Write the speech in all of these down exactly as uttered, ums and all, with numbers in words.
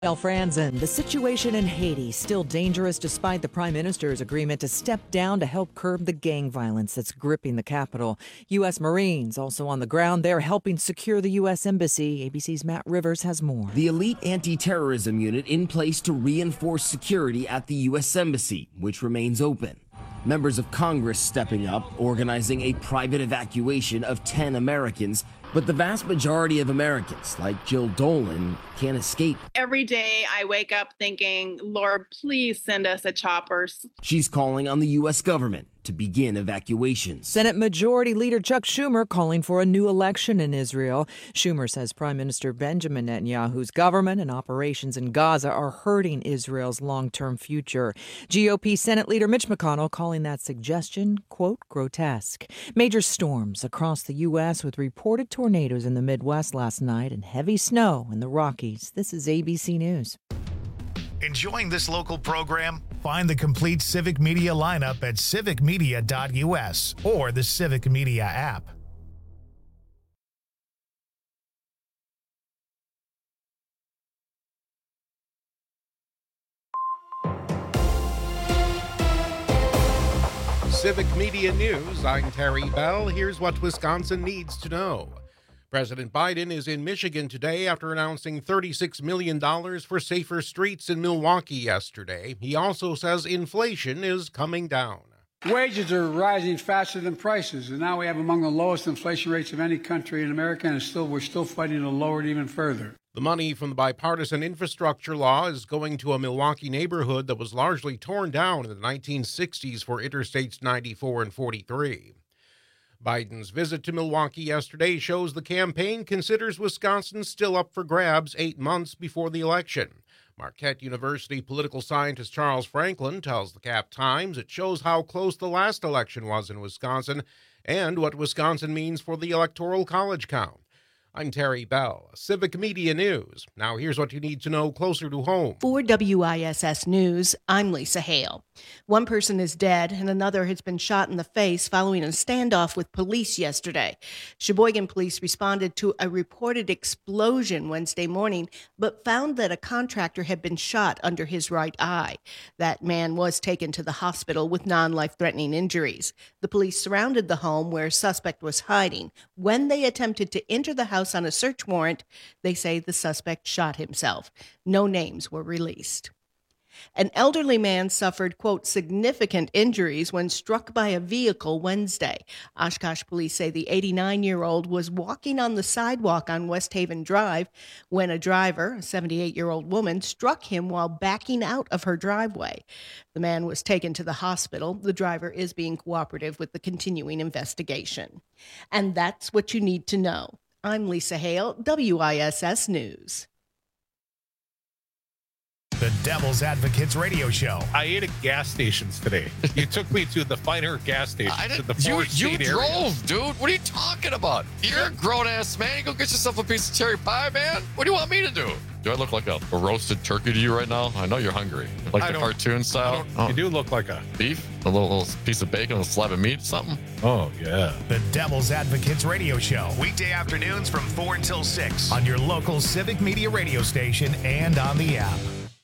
Well, Franzen, the situation in Haiti still dangerous despite the prime minister's agreement to step down to help curb the gang violence that's gripping the capital. U S. Marines also on the ground there helping secure the U S. Embassy. A B C's Matt Rivers has more. The elite anti-terrorism unit in place to reinforce security at the U S. Embassy, which remains open. Members of Congress stepping up, organizing a private evacuation of ten Americans. But the vast majority of Americans, like Jill Dolan, can't escape. Every day I wake up thinking, Lord, please send us a chopper. She's calling on the U S government to begin evacuations. Senate Majority Leader Chuck Schumer calling for a new election in Israel. Schumer says Prime Minister Benjamin Netanyahu's government and operations in Gaza are hurting Israel's long-term future. G O P Senate Leader Mitch McConnell calling that suggestion, quote, grotesque. Major storms across the U S with reported tornadoes in the Midwest last night and heavy snow in the Rockies. This is A B C News. Enjoying this local program? Find the complete Civic Media lineup at civic media dot U S or the Civic Media app. Civic Media News, I'm Terry Bell. Here's what Wisconsin needs to know. President Biden is in Michigan today after announcing thirty-six million dollars for safer streets in Milwaukee yesterday. He also says inflation is coming down. Wages are rising faster than prices, and now we have among the lowest inflation rates of any country in America, and still we're still fighting to lower it even further. The money from the bipartisan infrastructure law is going to a Milwaukee neighborhood that was largely torn down in the nineteen sixties for Interstates ninety-four and forty-three. Biden's visit to Milwaukee yesterday shows the campaign considers Wisconsin still up for grabs eight months before the election. Marquette University political scientist Charles Franklin tells the Cap Times it shows how close the last election was in Wisconsin and what Wisconsin means for the Electoral College count. I'm Terry Bell, Civic Media News. Now here's what you need to know closer to home. For W I S S News, I'm Lisa Hale. One person is dead and another has been shot in the face following a standoff with police yesterday. Sheboygan police responded to a reported explosion Wednesday morning, but found that a contractor had been shot under his right eye. That man was taken to the hospital with non-life-threatening injuries. The police surrounded the home where a suspect was hiding. When they attempted to enter the house on a search warrant, they say the suspect shot himself. No names were released. An elderly man suffered, quote, significant injuries when struck by a vehicle Wednesday. Oshkosh police say the eighty-nine-year-old was walking on the sidewalk on West Haven Drive when a driver, a seventy-eight-year-old woman, struck him while backing out of her driveway. The man was taken to the hospital. The driver is being cooperative with the continuing investigation. And that's what you need to know. I'm Lisa Hale, W I S S News. The Devil's Advocates Radio Show. I ate at gas stations today. You took me to the finer gas station. I to the you you drove, area. dude. What are you talking about? You're a grown-ass man. You go get yourself a piece of cherry pie, man. What do you want me to do? Do I look like a, a roasted turkey to you right now? I know you're hungry. Like I the don't- cartoon style? Oh. You do look like a... Beef? A little, little piece of bacon, a slab of meat, something? Oh, yeah. The Devil's Advocates Radio Show. Weekday afternoons from four until six on your local Civic Media radio station and on the app.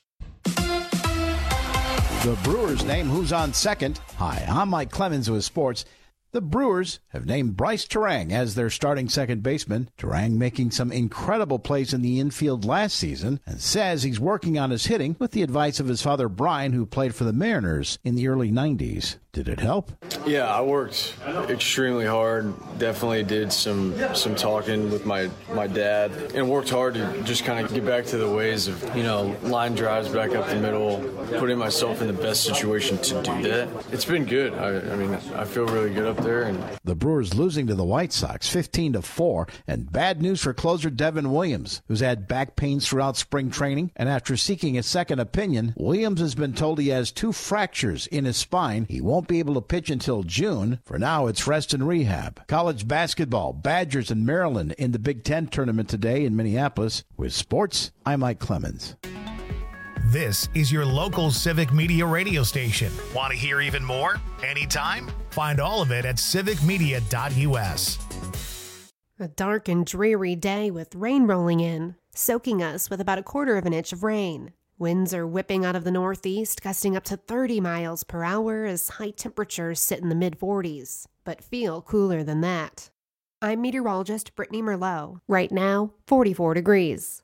The Brewers name who's on second. Hi, I'm Mike Clemens with sports. The Brewers have named Bryce Terang as their starting second baseman. Terang making some incredible plays in the infield last season and says he's working on his hitting with the advice of his father Brian, who played for the Mariners in the early nineties. Did it help? Yeah, I worked extremely hard. Definitely did some some talking with my, my dad and worked hard to just kind of get back to the ways of, you know, line drives back up the middle, putting myself in the best situation to do that. It's been good. I, I mean, I feel really good up there. And the Brewers losing to the White Sox fifteen to four, and bad news for closer Devin Williams, who's had back pains throughout spring training, and after seeking a second opinion, Williams has been told he has two fractures in his spine. He won't be able to pitch until June. For now, it's rest and rehab. College basketball, Badgers and Maryland in the Big Ten tournament today in Minneapolis. With sports, I'm Mike Clemens. This is your local Civic Media radio station. Want to hear even more? Anytime? Find all of it at civic media dot U S. A dark and dreary day with rain rolling in. soaking us with about a quarter of an inch of rain. Winds are whipping out of the northeast, gusting up to thirty miles per hour as high temperatures sit in the mid forties, but feel cooler than that. I'm meteorologist Brittany Merlot. Right now, forty-four degrees.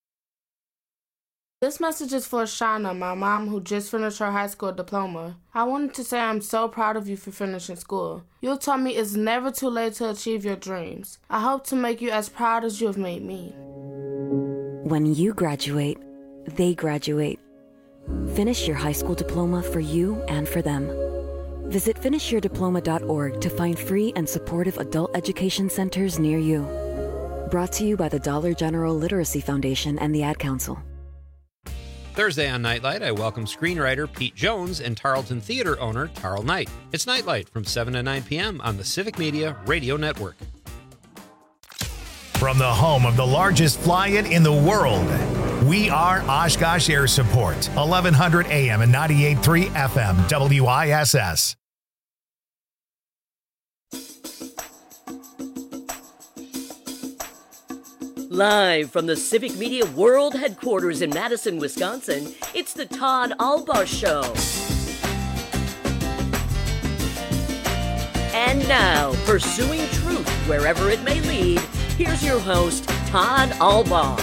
This message is for Shauna, my mom who just finished her high school diploma. I wanted to say I'm so proud of you for finishing school. You taught me it's never too late to achieve your dreams. I hope to make you as proud as you have made me. When you graduate, they graduate. Finish your high school diploma for you and for them. Visit finish your diploma dot org to find free and supportive adult education centers near you. Brought to you by the Dollar General Literacy Foundation and the Ad Council. Thursday on Nightlight, I welcome screenwriter Pete Jones and Tarleton Theater owner Tarl Knight. It's Nightlight from seven to nine p.m. on the Civic Media Radio Network. From the home of the largest fly-in in the world, we are Oshkosh Air Support, eleven hundred A M and ninety-eight point three F M, W I S S. Live from the Civic Media World Headquarters in Madison, Wisconsin, it's the Todd Albaugh Show. And now, pursuing truth wherever it may lead, here's your host, Todd Albaugh.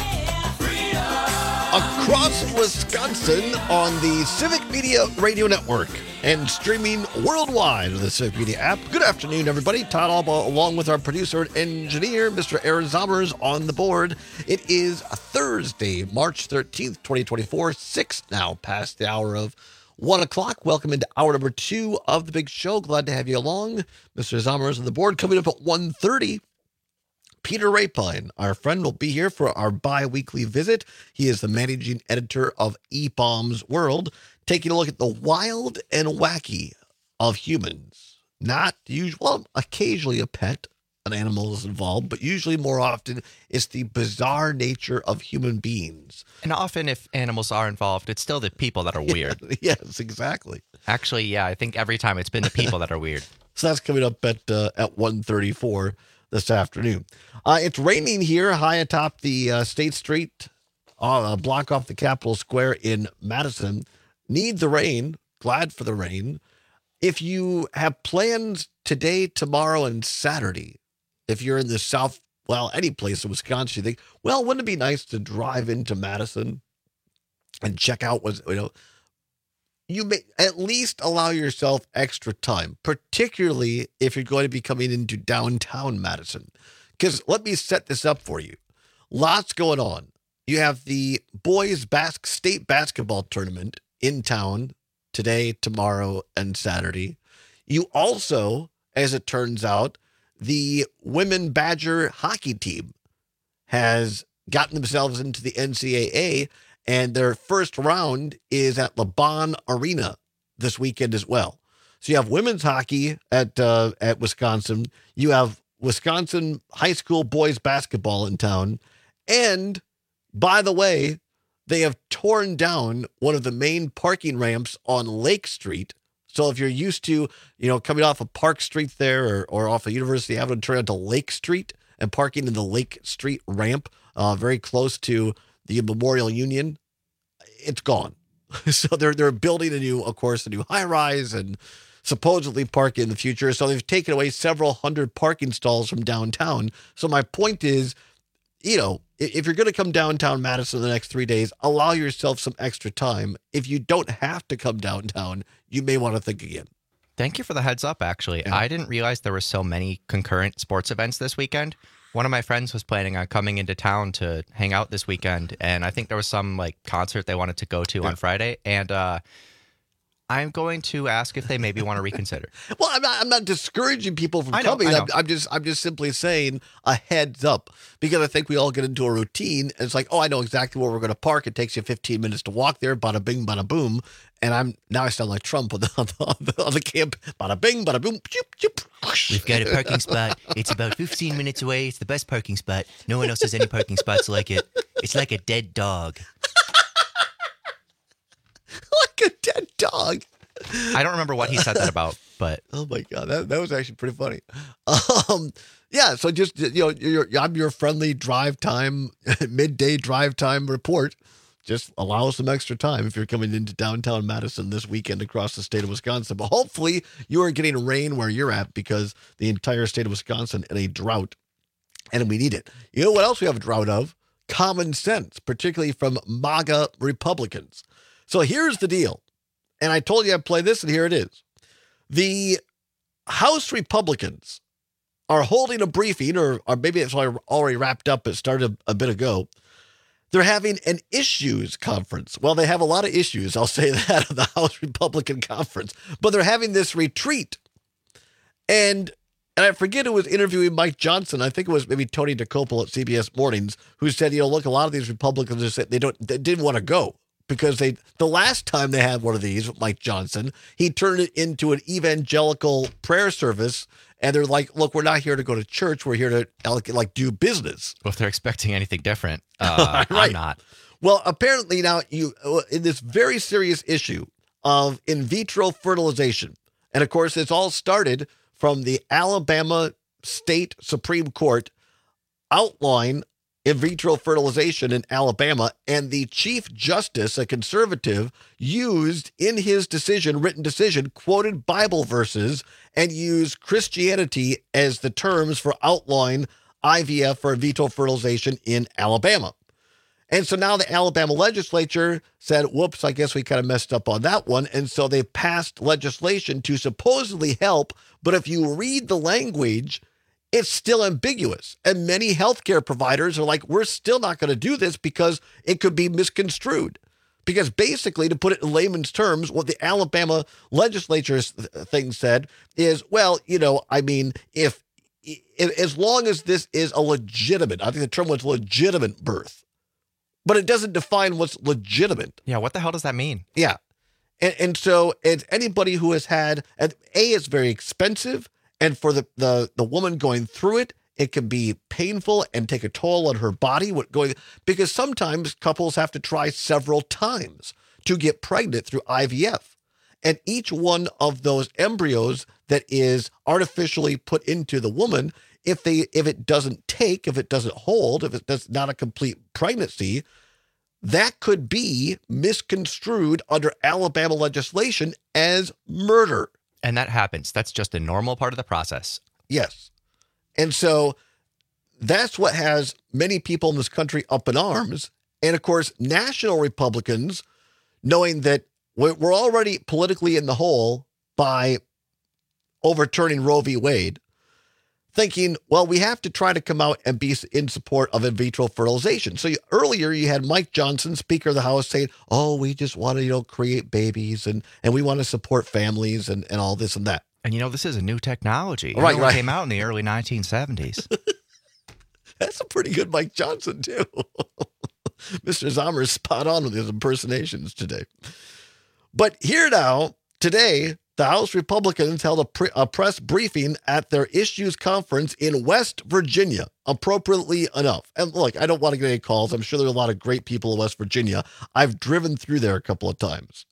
Across Wisconsin on the Civic Media Radio Network and streaming worldwide on the Civic Media app. Good afternoon, everybody. Todd Albaugh, along with our producer and engineer, Mister Aaron Zommers, on the board. It is Thursday, March thirteenth, twenty twenty-four, six now past the hour of one o'clock. Welcome into hour number two of the big show. Glad to have you along. Mister Zommers on the board. Coming up at one thirty. Peter Rapine, our friend, will be here for our bi-weekly visit. He is the managing editor of E Bombs World, taking a look at the wild and wacky of humans. Not usual, well, occasionally a pet, an animal is involved, but usually more often it's the bizarre nature of human beings. And often if animals are involved, it's still the people that are weird. Yes, exactly. Actually, yeah, I think every time it's been the people that are weird. So that's coming up at uh, at one thirty-four this afternoon. Uh, it's raining here high atop the uh, State Street, uh, a block off the Capitol Square in Madison. Need the rain. Glad for the rain. If you have plans today, tomorrow, and Saturday, if you're in the South, well, any place in Wisconsin, you think, well, wouldn't it be nice to drive into Madison and check out what, you know, you may at least allow yourself extra time, particularly if you're going to be coming into downtown Madison. Because let me set this up for you. Lots going on. You have the boys' bas- state basketball tournament in town today, tomorrow, and Saturday. You also, as it turns out, the women Badger hockey team has gotten themselves into the N C double A, and their first round is at LeBon Arena this weekend as well. So you have women's hockey at uh, at Wisconsin. You have Wisconsin high school boys basketball in town. And by the way, they have torn down one of the main parking ramps on Lake Street. So if you're used to, you know, coming off of Park Street there or, or off of University Avenue, turn onto Lake Street and parking in the Lake Street ramp, uh, very close to the Memorial Union, it's gone. So they're they're building a new, of course, a new high rise and supposedly park in the future. So they've taken away several hundred parking stalls from downtown. So my point is, you know, if you're going to come downtown Madison the next three days, allow yourself some extra time. If you don't have to come downtown, you may want to think again. Thank you for the heads up, actually. Yeah. I didn't realize there were so many concurrent sports events this weekend. One of my friends was planning on coming into town to hang out this weekend, and I think there was some like concert they wanted to go to yeah. on Friday, and uh, I'm going to ask if they maybe want to reconsider. Well, I'm not. I'm not discouraging people from I know, coming. I I'm, I'm just. I'm just simply saying a heads up, because I think we all get into a routine, and it's like, oh, I know exactly where we're going to park. It takes you fifteen minutes to walk there. Bada bing, bada boom. And I'm now I sound like Trump on the on the, on the, on the camp. Bada bing, bada boom. Choop, choop. We've got a parking spot. It's about fifteen minutes away. It's the best parking spot. No one else has any parking spots like it. It's like a dead dog. Like a dead dog. I don't remember what he said that about, but oh my god, that, that was actually pretty funny. Uh, Um, yeah, so just, you know, your, I'm your friendly drive time, midday drive time report. Just allow some extra time if you're coming into downtown Madison this weekend across the state of Wisconsin. But hopefully you are getting rain where you're at, because the entire state of Wisconsin in a drought, and we need it. You know what else we have a drought of? Common sense, particularly from MAGA Republicans. So here's the deal. And I told you I'd play this, and here it is. The House Republicans are holding a briefing, or, or maybe it's already wrapped up. It started a, a bit ago. They're having an issues conference. Well, they have a lot of issues, I'll say that, at the House Republican Conference. But they're having this retreat. And and I forget who was interviewing Mike Johnson. I think it was maybe Tony DeCopel at C B S Mornings, who said, you know, look, a lot of these Republicans are saying they don't they didn't want to go. Because they, the last time they had one of these with Mike Johnson, he turned it into an evangelical prayer service. And they're like, look, we're not here to go to church. We're here to like, like do business. Well, if they're expecting anything different, uh, right. I'm not. Well, apparently now you, in this very serious issue of in vitro fertilization. And of course, it's all started from the Alabama State Supreme Court outlawing in vitro fertilization in Alabama, and the Chief Justice, a conservative, used in his decision, written decision, quoted Bible verses and used Christianity as the terms for outlawing I V F or in vitro fertilization in Alabama. And so now the Alabama legislature said, whoops, I guess we kind of messed up on that one. And so they passed legislation to supposedly help. But if you read the language, it's still ambiguous. And many healthcare providers are like, we're still not going to do this because it could be misconstrued. Because basically, to put it in layman's terms, what the Alabama legislature's thing said is, well, you know, I mean, if, if as long as this is a legitimate, I think the term was legitimate birth, but it doesn't define what's legitimate. Yeah, what the hell does that mean? Yeah. And, and so it's anybody who has had, and A, it's very expensive. And for the, the, the woman going through it, it can be painful and take a toll on her body. What going because sometimes couples have to try several times to get pregnant through I V F. And each one of those embryos that is artificially put into the woman, if they if it doesn't take, if it doesn't hold, if it's not a complete pregnancy, that could be misconstrued under Alabama legislation as murder. And that happens. That's just a normal part of the process. Yes. And so that's what has many people in this country up in arms. And of course, national Republicans, knowing that we're already politically in the hole by overturning Roe v. Wade, thinking, well, we have to try to come out and be in support of in vitro fertilization. So you, earlier you had Mike Johnson, Speaker of the House, saying, oh, we just want to, you know, create babies and, and we want to support families and, and all this and that. And, you know, this is a new technology. Right, it right. came out in the early nineteen seventies. That's a pretty good Mike Johnson, too. Mister Zommer's spot on with his impersonations today. But here now, today, the House Republicans held a, pre- a press briefing at their issues conference in West Virginia, appropriately enough. And look, I don't want to get any calls. I'm sure there are a lot of great people in West Virginia. I've driven through there a couple of times.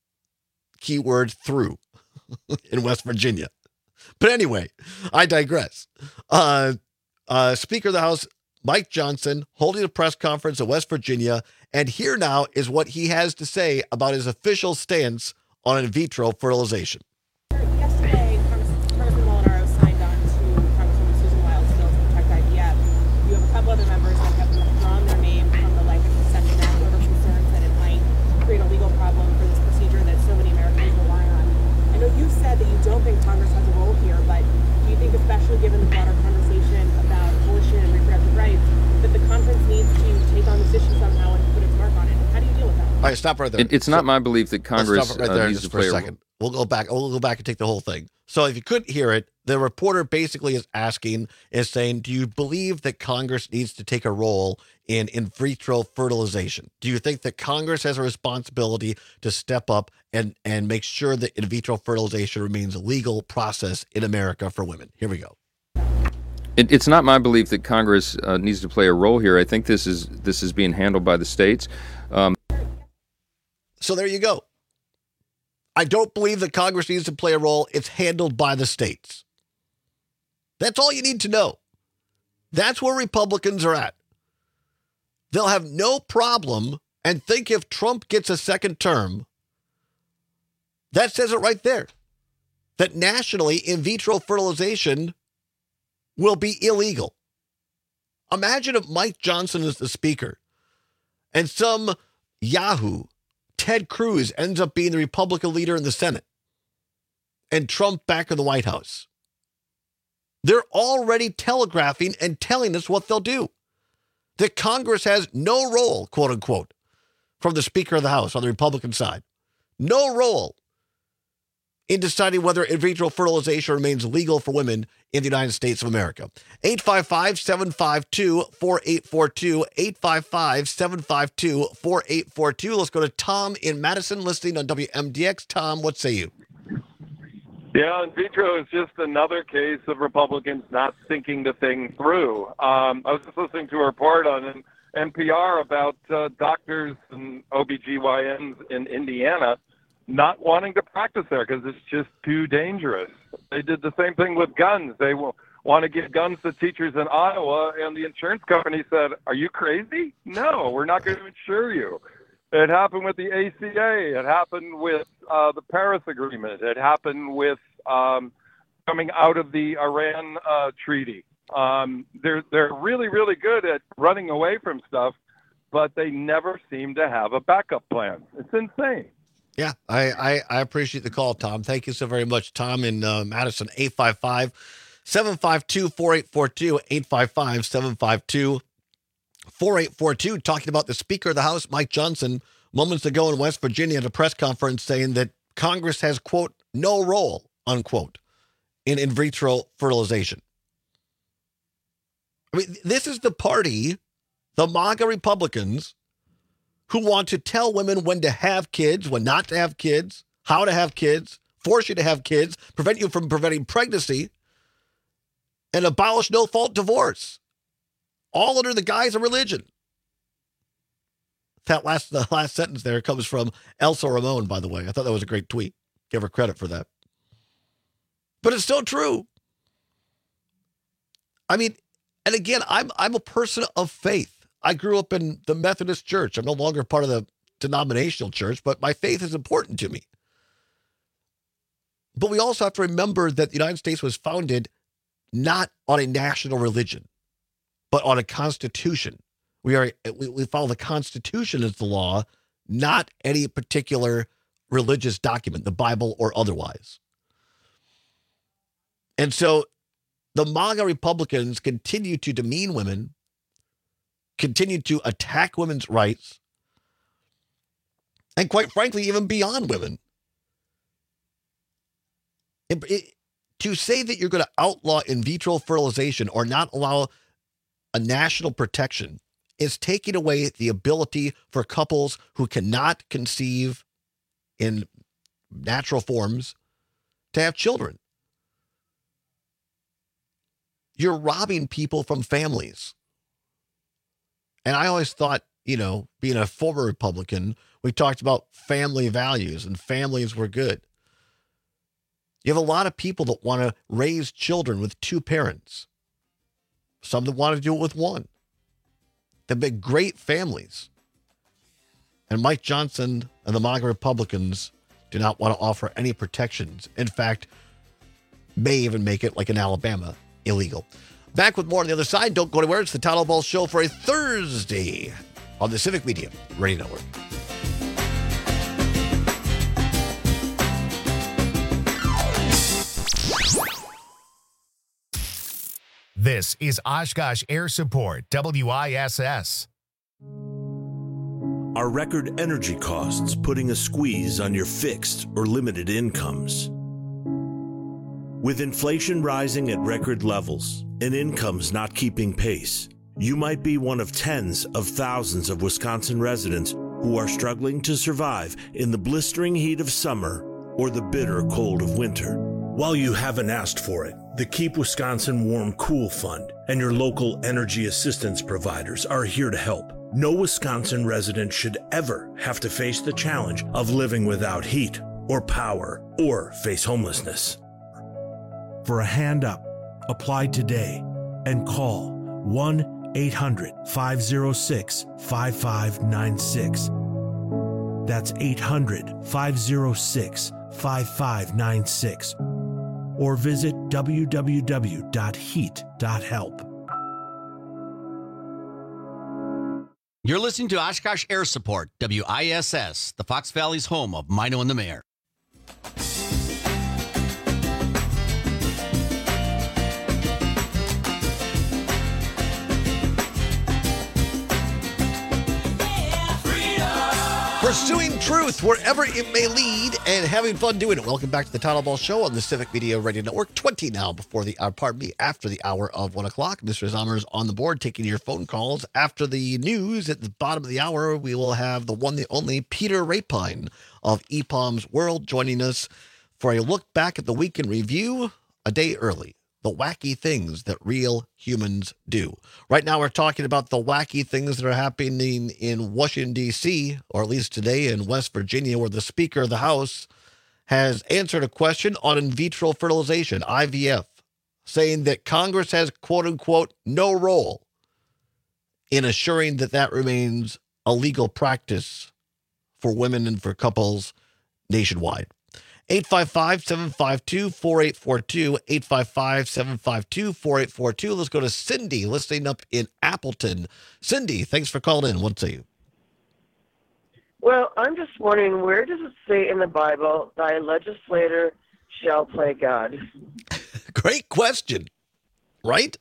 Keyword through in West Virginia. But anyway, I digress. Uh, uh, Speaker of the House, Mike Johnson, holding a press conference in West Virginia. And here now is what he has to say about his official stance on in vitro fertilization. Yesterday, Congressman Molinaro signed on to Congresswoman Susan Wild's bill to protect I V F. You have a couple other members that have withdrawn their name from the Life and Conception Act over concerns that it might create a legal problem for this procedure that so many Americans rely on. I know you said that you don't think Congress has a role here, but do you think, especially given the broader conversation about abortion and reproductive rights, that the conference needs to take on this issue somehow and put its mark on it? How do you deal with that? All right, stop right there. It, it's not so, my belief that Congress stop right there uh, needs just to for play a second. We'll go back. We'll go back and take the whole thing. So if you couldn't hear it, the reporter basically is asking, is saying, do you believe that Congress needs to take a role in in vitro fertilization? Do you think that Congress has a responsibility to step up and, and make sure that in vitro fertilization remains a legal process in America for women? Here we go. It, it's not my belief that Congress uh, needs to play a role here. I think this is this is being handled by the states. Um, so there you go. I don't believe that Congress needs to play a role. It's handled by the states. That's all you need to know. That's where Republicans are at. They'll have no problem, and think if Trump gets a second term, that says it right there, that nationally in vitro fertilization will be illegal. Imagine if Mike Johnson is the speaker and some yahoo, Ted Cruz, ends up being the Republican leader in the Senate and Trump back in the White House. They're already telegraphing and telling us what they'll do. That Congress has no role, quote unquote, from the Speaker of the House on the Republican side. No role in deciding whether in vitro fertilization remains legal for women in the United States of America. eight five five, seven five two, four eight four two, eight five five, seven five two, four eight four two. Let's go to Tom in Madison, listening on W M D X. Tom, what say you? Yeah, in vitro is just another case of Republicans not thinking the thing through. Um, I was just listening to a report on N P R about uh, doctors and O B G Y Ns in Indiana not wanting to practice there because it's just too dangerous. They did the same thing with guns. They will want to give guns to teachers in Iowa, and the insurance company said, are you crazy? No, we're not going to insure you. It happened with the A C A. It happened with uh, the Paris Agreement. It happened with um, coming out of the Iran uh, treaty. Um, they're, they're really, really good at running away from stuff, but they never seem to have a backup plan. It's insane. Yeah, I, I, I appreciate the call, Tom. Thank you so very much. Tom in uh, Madison, eight five five, seven five two, four eight four two, eight five five, seven five two, four eight four two, talking about the Speaker of the House, Mike Johnson, moments ago in West Virginia at a press conference saying that Congress has, quote, no role, unquote, in in vitro fertilization. I mean, this is the party, the MAGA Republicans, who want to tell women when to have kids, when not to have kids, how to have kids, force you to have kids, prevent you from preventing pregnancy, and abolish no-fault divorce, all under the guise of religion. That last the last sentence there comes from Elsa Ramon, by the way. I thought that was a great tweet. Give her credit for that. But it's still true. I mean, and again, I'm I'm a person of faith. I grew up in the Methodist Church. I'm no longer part of the denominational church, but my faith is important to me. But we also have to remember that the United States was founded not on a national religion, but on a constitution. We are we, we follow the Constitution as the law, not any particular religious document, the Bible or otherwise. And so the MAGA Republicans continue to demean women, continue to attack women's rights, and quite frankly, even beyond women. It, it, to say that you're going to outlaw in vitro fertilization or not allow a national protection is taking away the ability for couples who cannot conceive in natural forms to have children. You're robbing people from families. And I always thought, you know, being a former Republican, we talked about family values and families were good. You have a lot of people that want to raise children with two parents. Some that want to do it with one. They've been great families. And Mike Johnson and the MAGA Republicans do not want to offer any protections. In fact, may even make it, like in Alabama, illegal. Back with more on the other side. Don't go anywhere. It's the Todd Ball Show for a Thursday on the Civic Media Radio Network. This is Oshkosh Air Support, W I S S. Are record energy costs putting a squeeze on your fixed or limited incomes? With inflation rising at record levels and incomes not keeping pace, you might be one of tens of thousands of Wisconsin residents who are struggling to survive in the blistering heat of summer or the bitter cold of winter. While you haven't asked for it, the Keep Wisconsin Warm Cool Fund and your local energy assistance providers are here to help. No Wisconsin resident should ever have to face the challenge of living without heat or power or face homelessness. For a hand up, Apply today and call one eight hundred five oh six five five nine six. That's eight hundred five oh six five five nine six. Or visit w w w dot heat dot help. You're listening to Oshkosh Air Support, W I S S, the Fox Valley's home of Mino and the Mayor. Pursuing truth wherever it may lead and having fun doing it. Welcome back to the Town Hall Ball Show on the Civic Media Radio Network. twenty now before the, uh, pardon me, after the hour of one o'clock. Mister Zommers on the board taking your phone calls. After the news at the bottom of the hour, we will have the one, the only Peter Rapine of E P O M's World joining us for a look back at the week in review a day early. The wacky things that real humans do. Right now, we're talking about the wacky things that are happening in Washington, D C, or at least today in West Virginia, where the Speaker of the House has answered a question on in vitro fertilization, I V F, saying that Congress has, quote unquote, no role in assuring that that remains a legal practice for women and for couples nationwide. eight five five, seven five two, four eight four two, eight five five, seven five two, four eight four two. Let's go to Cindy, listening up in Appleton. Cindy, thanks for calling in. What say you? Well, I'm just wondering, where does it say in the Bible, thy legislator shall play God? Great question. Right?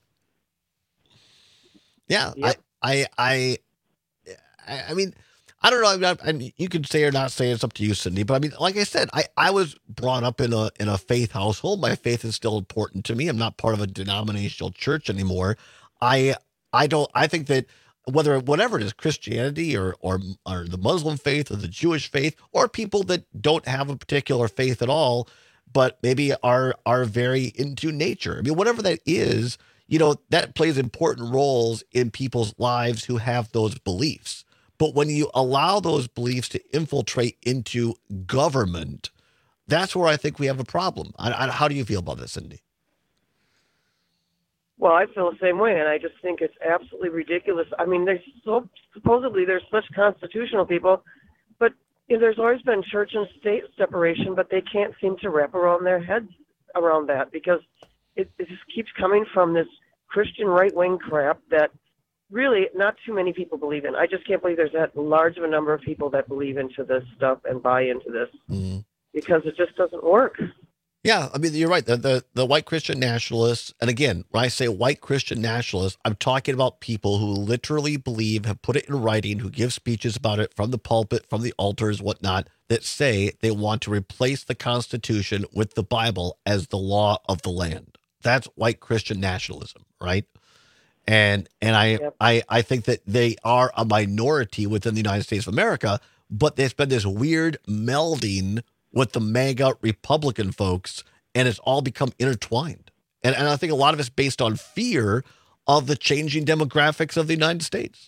Yeah. Yep. I, I, I, I mean, I don't know. I mean, I, I, you can say or not say. It's up to you, Cindy. But I mean, like I said, I, I was brought up in a in a faith household. My faith is still important to me. I'm not part of a denominational church anymore. I I don't. I think that whether whatever it is, Christianity or or or the Muslim faith or the Jewish faith, or people that don't have a particular faith at all, but maybe are are very into nature. I mean, whatever that is, you know, that plays important roles in people's lives who have those beliefs. But when you allow those beliefs to infiltrate into government, that's where I think we have a problem. I, I, how do you feel about this, Cindy? Well, I feel the same way, and I just think it's absolutely ridiculous. I mean, there's so supposedly there's such constitutional people, but you know, there's always been church and state separation, but they can't seem to wrap around their heads around that because it, it just keeps coming from this Christian right-wing crap that really not too many people believe in. I just can't believe there's that large of a number of people that believe into this stuff and buy into this mm-hmm. because it just doesn't work. Yeah, I mean, you're right. The, the the white Christian nationalists, and again, when I say white Christian nationalists, I'm talking about people who literally believe, have put it in writing, who give speeches about it from the pulpit, from the altars, whatnot, that say they want to replace the Constitution with the Bible as the law of the land. That's white Christian nationalism, right? And and I, yep. I I think that they are a minority within the United States of America, but there's been this weird melding with the MAGA Republican folks, and it's all become intertwined. And, and I think a lot of it's based on fear of the changing demographics of the United States.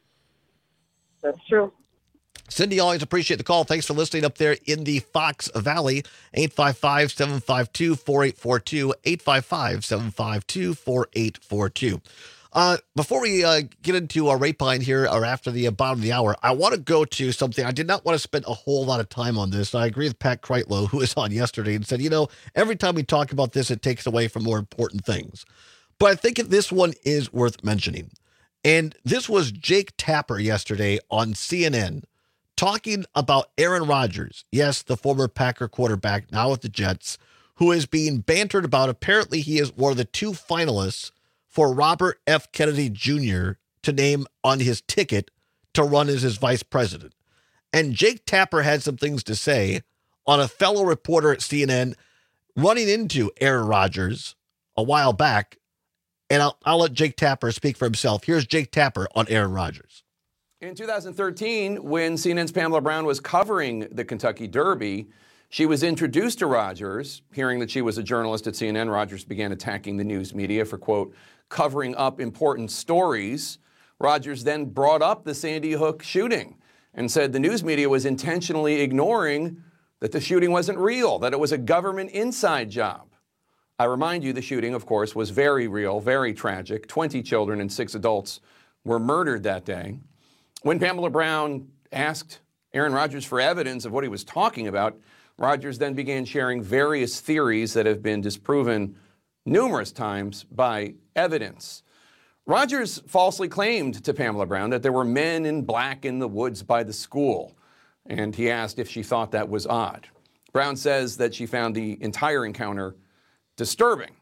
That's true. Cindy, always appreciate the call. Thanks for listening up there in the Fox Valley. eight five five, seven five two, four eight four two, eight five five, seven five two, four eight four two. Uh, before we uh, get into our Rapine here, or after the uh, bottom of the hour, I want to go to something. I did not want to spend a whole lot of time on this. I agree with Pat Kreitlow, who was on yesterday, and said, you know, every time we talk about this, it takes away from more important things. But I think this one is worth mentioning. And this was Jake Tapper yesterday on C N N talking about Aaron Rodgers. Yes, the former Packer quarterback, now with the Jets, who is being bantered about. Apparently, he is one of the two finalists for Robert F. Kennedy Junior to name on his ticket to run as his vice president. And Jake Tapper had some things to say on a fellow reporter at C N N running into Aaron Rodgers a while back. And I'll, I'll let Jake Tapper speak for himself. Here's Jake Tapper on Aaron Rodgers. In two thousand thirteen, when C N N's Pamela Brown was covering the Kentucky Derby, she was introduced to Rodgers. Hearing that she was a journalist at C N N, Rodgers began attacking the news media for, quote, covering up important stories. Rodgers then brought up the Sandy Hook shooting and said the news media was intentionally ignoring that the shooting wasn't real, that it was a government inside job. I remind you the shooting, of course, was very real, very tragic. twenty children and six adults were murdered that day. When Pamela Brown asked Aaron Rodgers for evidence of what he was talking about, Rodgers then began sharing various theories that have been disproven numerous times by evidence. Rodgers falsely claimed to Pamela Brown that there were men in black in the woods by the school, and he asked if she thought that was odd. Brown says that she found the entire encounter disturbing.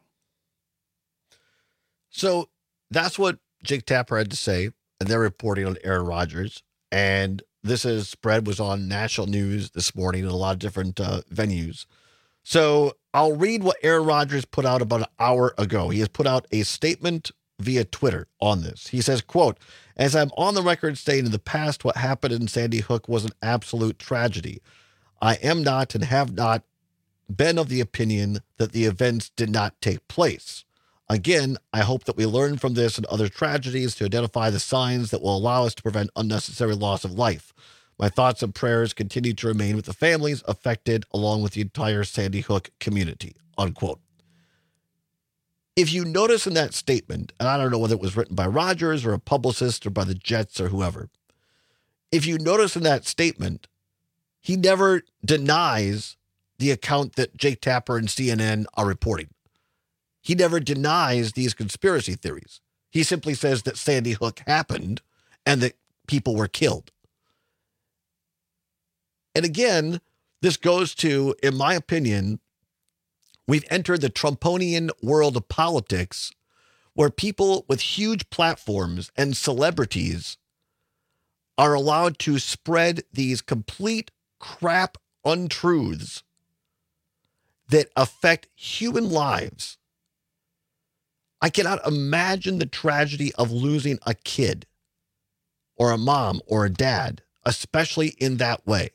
So that's what Jake Tapper had to say, and they're reporting on Aaron Rodgers. And this is spread was on national news this morning in a lot of different uh, venues. So I'll read what Aaron Rodgers put out about an hour ago. He has put out a statement via Twitter on this. He says, quote, "As I'm on the record saying in the past, what happened in Sandy Hook was an absolute tragedy. I am not and have not been of the opinion that the events did not take place. Again, I hope that we learn from this and other tragedies to identify the signs that will allow us to prevent unnecessary loss of life. My thoughts and prayers continue to remain with the families affected along with the entire Sandy Hook community," unquote. If you notice in that statement, and I don't know whether it was written by Rodgers or a publicist or by the Jets or whoever, if you notice in that statement, he never denies the account that Jake Tapper and C N N are reporting. He never denies these conspiracy theories. He simply says that Sandy Hook happened and that people were killed. And again, this goes to, in my opinion, we've entered the Trumponian world of politics where people with huge platforms and celebrities are allowed to spread these complete crap untruths that affect human lives. I cannot imagine the tragedy of losing a kid or a mom or a dad, especially in that way.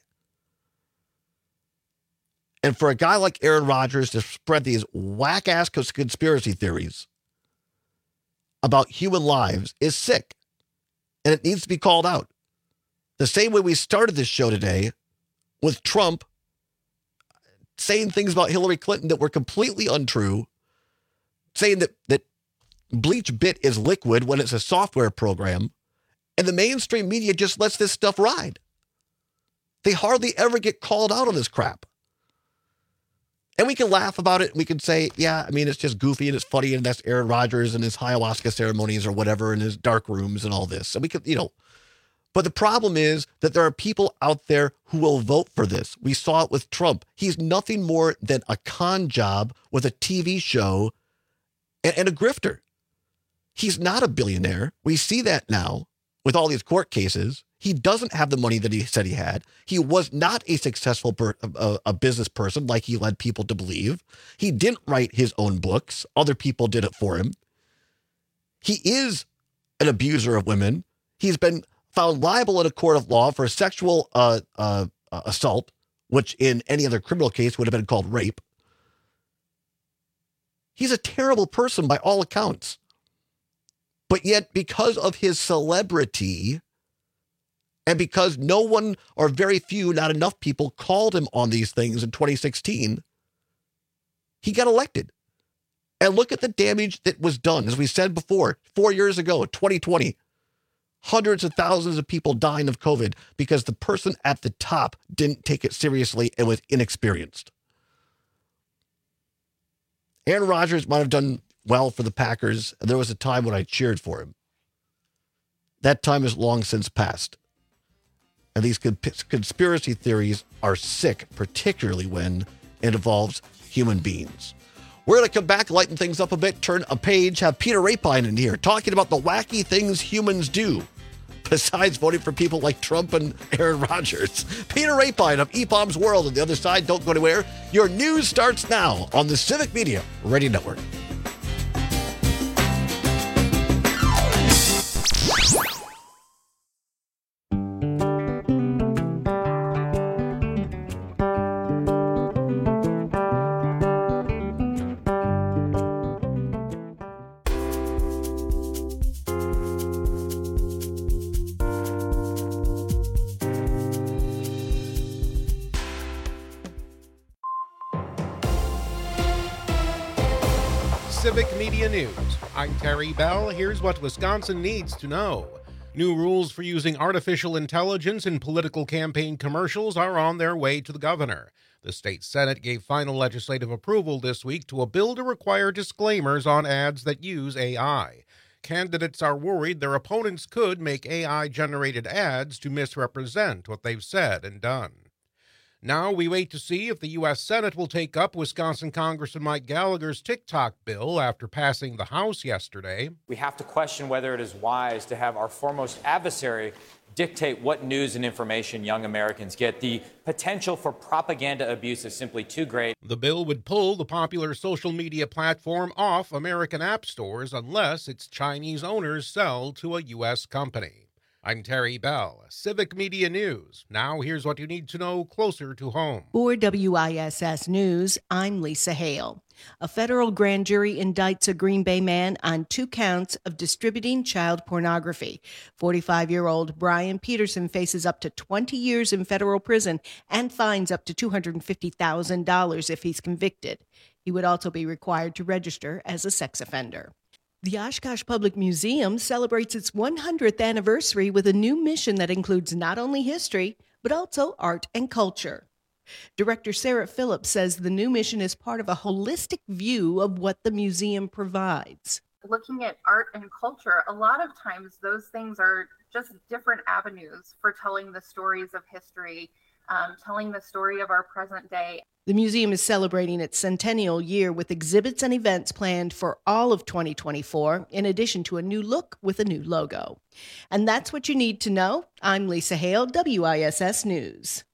And for a guy like Aaron Rodgers to spread these whack-ass conspiracy theories about human lives is sick. And it needs to be called out. The same way we started this show today with Trump saying things about Hillary Clinton that were completely untrue, saying that, that BleachBit is liquid when it's a software program, and the mainstream media just lets this stuff ride. They hardly ever get called out on this crap. And we can laugh about it. We can say, yeah, I mean, it's just goofy and it's funny, and that's Aaron Rodgers and his ayahuasca ceremonies or whatever in his dark rooms and all this. And we could, you know, but the problem is that there are people out there who will vote for this. We saw it with Trump. He's nothing more than a con job with a T V show and, and a grifter. He's not a billionaire. We see that now with all these court cases. He doesn't have the money that he said he had. He was not a successful per, a, a business person like he led people to believe. He didn't write his own books. Other people did it for him. He is an abuser of women. He's been found liable in a court of law for sexual uh, uh, assault, which in any other criminal case would have been called rape. He's a terrible person by all accounts. But yet, because of his celebrity, and because no one or very few, not enough people called him on these things in twenty sixteen, he got elected. And look at the damage that was done. As we said before, four years ago, twenty twenty, hundreds of thousands of people dying of COVID because the person at the top didn't take it seriously and was inexperienced. Aaron Rodgers might have done well for the Packers. There was a time when I cheered for him. That time is long since passed. And these conspiracy theories are sick, particularly when it involves human beings. We're going to come back, lighten things up a bit, turn a page, have Peter Rapine in here talking about the wacky things humans do, besides voting for people like Trump and Aaron Rodgers. Peter Rapine of E P O M's World on the other side. Don't go anywhere. Your news starts now on the Civic Media Radio Network. Civic Media News. I'm Terry Bell. Here's what Wisconsin needs to know. New rules for using artificial intelligence in political campaign commercials are on their way to the governor. The state Senate gave final legislative approval this week to a bill to require disclaimers on ads that use A I. Candidates are worried their opponents could make A I-generated ads to misrepresent what they've said and done. Now we wait to see if the U S Senate will take up Wisconsin Congressman Mike Gallagher's TikTok bill after passing the House yesterday. We have to question whether it is wise to have our foremost adversary dictate what news and information young Americans get. The potential for propaganda abuse is simply too great. The bill would pull the popular social media platform off American app stores unless its Chinese owners sell to a U S company. I'm Terry Bell, Civic Media News. Now here's what you need to know closer to home. For W I S S News, I'm Lisa Hale. A federal grand jury indicts a Green Bay man on two counts of distributing child pornography. forty-five-year-old Brian Peterson faces up to twenty years in federal prison and fines up to two hundred fifty thousand dollars if he's convicted. He would also be required to register as a sex offender. The Oshkosh Public Museum celebrates its one hundredth anniversary with a new mission that includes not only history, but also art and culture. Director Sarah Phillips says the new mission is part of a holistic view of what the museum provides. Looking at art and culture, a lot of times those things are just different avenues for telling the stories of history, um, telling the story of our present day. The museum is celebrating its centennial year with exhibits and events planned for all of twenty twenty-four, in addition to a new look with a new logo. And that's what you need to know. I'm Lisa Hale, W I S S News.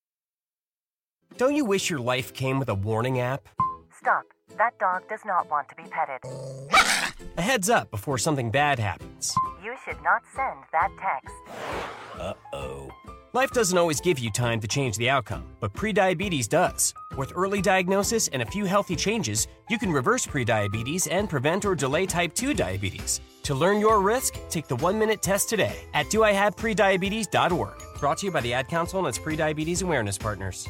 Don't you wish your life came with a warning app? Stop. That dog does not want to be petted. A heads up before something bad happens. You should not send that text. Uh-oh. Life doesn't always give you time to change the outcome, but prediabetes does. With early diagnosis and a few healthy changes, you can reverse prediabetes and prevent or delay type two diabetes. To learn your risk, take the one-minute test today at do I have prediabetes dot org. Brought to you by the Ad Council and its prediabetes awareness partners.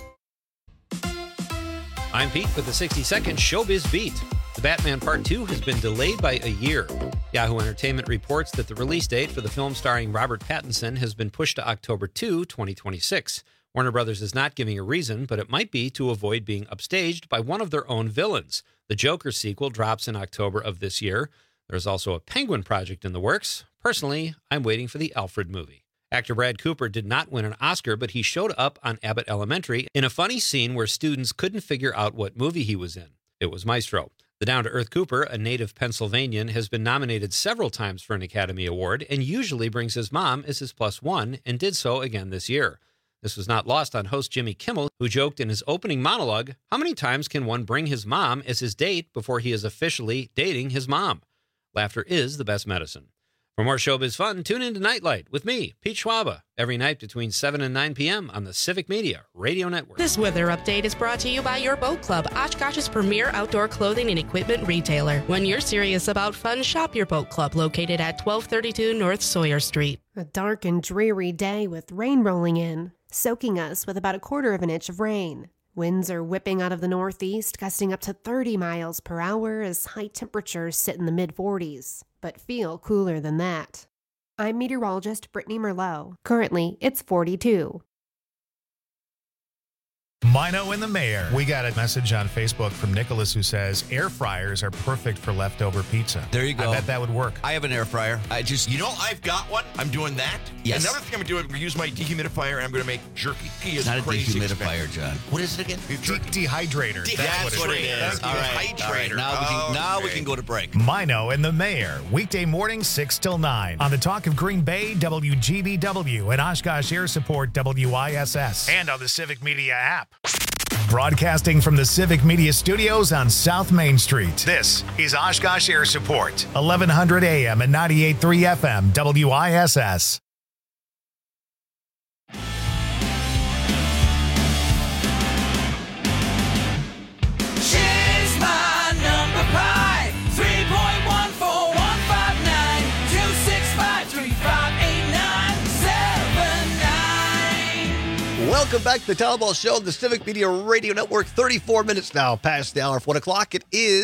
I'm Pete with the sixty second Showbiz Beat. The Batman Part two has been delayed by a year. Yahoo Entertainment reports that the release date for the film starring Robert Pattinson has been pushed to October second, twenty twenty-six. Warner Brothers is not giving a reason, but it might be to avoid being upstaged by one of their own villains. The Joker sequel drops in October of this year. There's also a Penguin project in the works. Personally, I'm waiting for the Alfred movie. Actor Brad Cooper did not win an Oscar, but he showed up on Abbott Elementary in a funny scene where students couldn't figure out what movie he was in. It was Maestro. The down-to-earth Cooper, a native Pennsylvanian, has been nominated several times for an Academy Award and usually brings his mom as his plus one, and did so again this year. This was not lost on host Jimmy Kimmel, who joked in his opening monologue, how many times can one bring his mom as his date before he is officially dating his mom? Laughter is the best medicine. For more showbiz fun, tune in to Nightlight with me, Pete Schwaba, every night between seven and nine p.m. on the Civic Media Radio Network. This weather update is brought to you by Your Boat Club, Oshkosh's premier outdoor clothing and equipment retailer. When you're serious about fun, shop Your Boat Club, located at twelve thirty-two North Sawyer Street. A dark and dreary day with rain rolling in, soaking us with about a quarter of an inch of rain. Winds are whipping out of the northeast, gusting up to thirty miles per hour as high temperatures sit in the mid forties, but feel cooler than that. I'm meteorologist Brittany Merlot. Currently, it's forty-two. Mino and the Mayor. We got a message on Facebook from Nicholas who says air fryers are perfect for leftover pizza. There you go. I bet that would work. I have an air fryer. I just, You know, I've got one. I'm doing that. Yes. Another thing I'm going to do is use my dehumidifier, and I'm going to make jerky. He is not a crazy dehumidifier, expensive. John. What is it again? De- dehydrator. De- That's, that's what, what it it is. is. All right. All right. Now, we can, now we can go to break. Mino and the Mayor. Weekday morning, six till nine. On the Talk of Green Bay, W G B W, and Oshkosh Air Support, W I S S. And on the Civic Media app. Broadcasting from the Civic Media Studios on South Main Street. This is Oshkosh Air Support, eleven hundred A M and ninety-eight point three F M, W I S S. She's my number five, three point one four one five nine two six five three five eight nine seven nine. Welcome back to the Town Ball Show, the Civic Media Radio Network. thirty-four minutes now past the hour of one o'clock. It is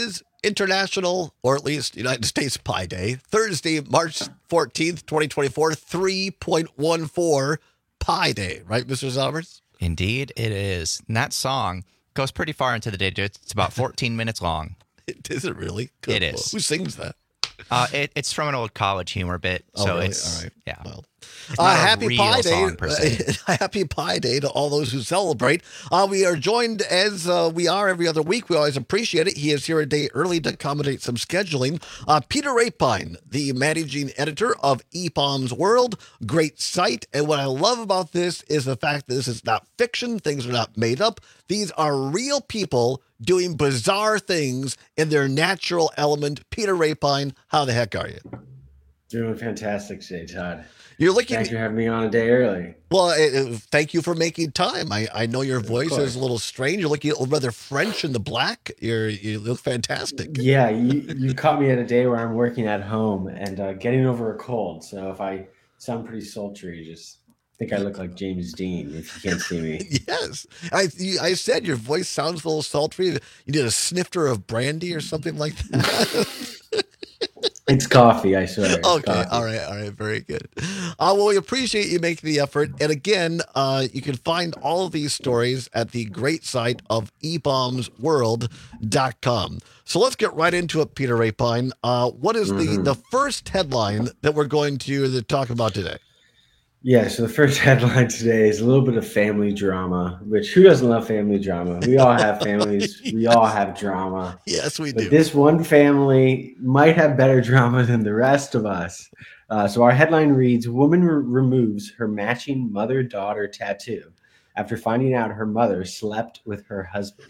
International, or at least United States Pi Day, Thursday, March fourteenth, twenty twenty-four, three point one four Pi Day, right, Mister Zommers? Indeed, it is. And that song goes pretty far into the digits. It's about fourteen minutes long. It, is it really? Good. It is. Who sings that? Uh, it, it's from an old college humor bit, Oh, so really? it's All right. yeah. Well, It's Uh, not a happy real Pi Day! song, per se. Happy Pi Day to all those who celebrate. Uh, we are joined as uh, we are every other week. We always appreciate it. He is here a day early to accommodate some scheduling. Uh, Peter Rapine, the managing editor of E P O M's World, great site. And what I love about this is the fact that this is not fiction. Things are not made up. These are real people doing bizarre things in their natural element. Peter Rapine, how the heck are you? Doing fantastic today, Todd. You're looking. Thanks for having me on a day early. Well, it, it- thank you for making time. I, I know your voice course. is a little strange. You're looking rather French in the black. You're you look fantastic. Yeah, you, you caught me at a day where I'm working at home and uh, getting over a cold. So if I sound pretty sultry, just think I look like James Dean if you can't see me. Yes, I you, I said your voice sounds a little sultry. You need a snifter of brandy or something like that. It's coffee, I swear. It's Okay, coffee. all right, all right, very good. Uh, well, we appreciate you making the effort. And again, uh, you can find all of these stories at the great site of e bombs world dot com. So let's get right into it, Peter Rapine. Uh, what is Mhm. the, the first headline that we're going to talk about today? Yeah, so the first headline today is a little bit of family drama, which who doesn't love family drama? We all have families. We all have drama. Yes, we But do. this one family might have better drama than the rest of us. Uh, so our headline reads, Woman re- removes her matching mother-daughter tattoo after finding out her mother slept with her husband.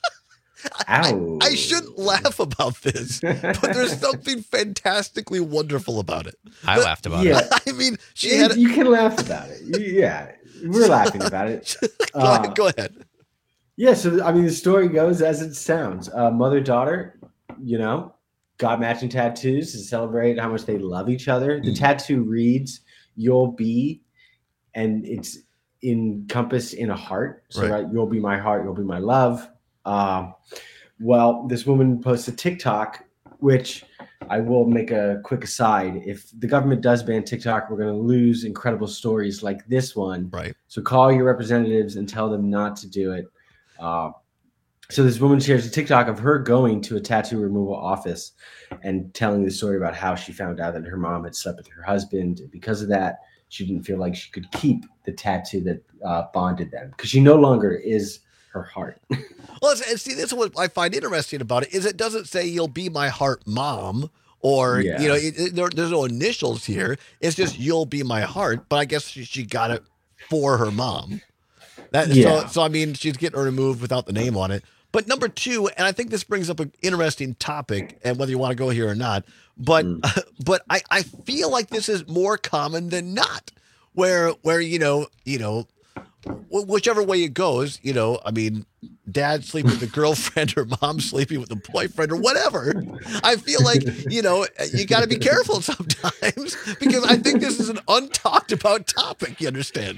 Ow. I shouldn't laugh about this, but there's something fantastically wonderful about it. I But- laughed about Yeah. it. I mean, she You- had. A, you can laugh about it. You- yeah, we're laughing about it. go, Uh, ahead, go ahead. Yeah, so I mean, the story goes as it sounds. Uh, Mother daughter, you know, got matching tattoos to celebrate how much they love each other. The tattoo reads, "You'll be," and it's encompassed in a heart. So, Right. right, you'll be my heart, you'll be my love. Uh, well, this woman posted TikTok, which I will make a quick aside. If the government does ban TikTok, we're going to lose incredible stories like this one. Right. So call your representatives and tell them not to do it. Uh, so this woman shares a TikTok of her going to a tattoo removal office and telling the story about how she found out that her mom had slept with her husband. Because of that, she didn't feel like she could keep the tattoo that uh, bonded them because she no longer is her heart. Well, it's, and see, this is what I find interesting about it is it doesn't say "You'll be my heart, mom," or Yeah. you know, it, it- there, there's no initials here. It's just "You'll be my heart." But I guess she, she got it for her mom. That, Yeah. so, so I mean, she's getting her removed without the name on it. But number two, and I think this brings up an interesting topic, and whether you want to go here or not, but but I, I feel like this is more common than not, where where you know you know wh- whichever way it goes, you know, I mean, dad sleeping with the girlfriend or mom sleeping with the boyfriend or whatever. I feel like, you know, you got to be careful sometimes because I think this is an untalked about topic. You understand?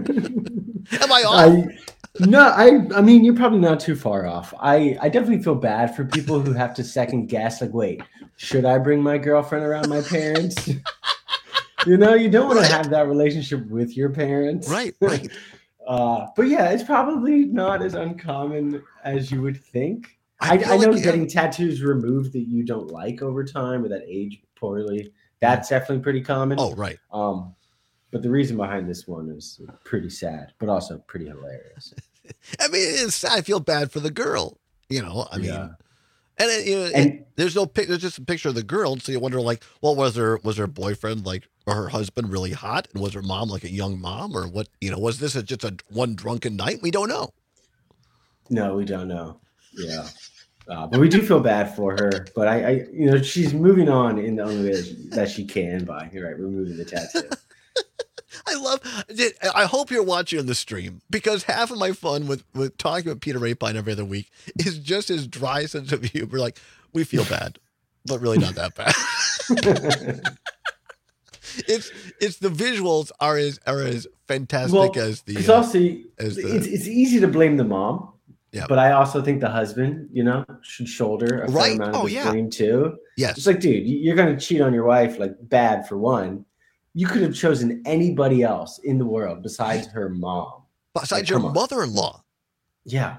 Am I off? I, no, I I mean you're probably not too far off. I, I definitely feel bad for people who have to second guess, like, wait, should I bring my girlfriend around my parents? You know, you don't want Right. to have that relationship with your parents. Right, right. uh, but yeah, it's probably not as uncommon as you would think. I I, feel I, know like, yeah. getting tattoos removed that you don't like over time or that age poorly, that's definitely pretty common. Oh, right. Um, but the reason behind this one is pretty sad, but also pretty hilarious. I mean, it's sad. I feel bad for the girl. You know, I mean, Yeah. and, it, you know, And- it- there's no pic. There's just a picture of the girl, so you wonder, like, well, was her was her boyfriend like or her husband really hot, and was her mom like a young mom, or what? You know, was this a, just a one drunken night? We don't know. No, we don't know. Yeah. Uh, but we do feel bad for her. But I, I, you know, she's moving on in the only way that she, that she can by, you're right, removing the tattoo. I love. I hope you're watching on the stream because half of my fun with with talking about Peter Rapine every other week is just his dry sense of humor. Like, we feel bad, but really not that bad. it's it's the visuals are as are as fantastic Well, as the because uh, also as the it's, it's easy to blame the mom Yeah. But I also think the husband, you know, should shoulder a fair Right. amount of Oh, the yeah. blame too. Yes. It's like, dude, you- you're going to cheat on your wife, like bad for one. You could have chosen anybody else in the world besides her mom. Besides Like, your come on. mother-in-law. Yeah.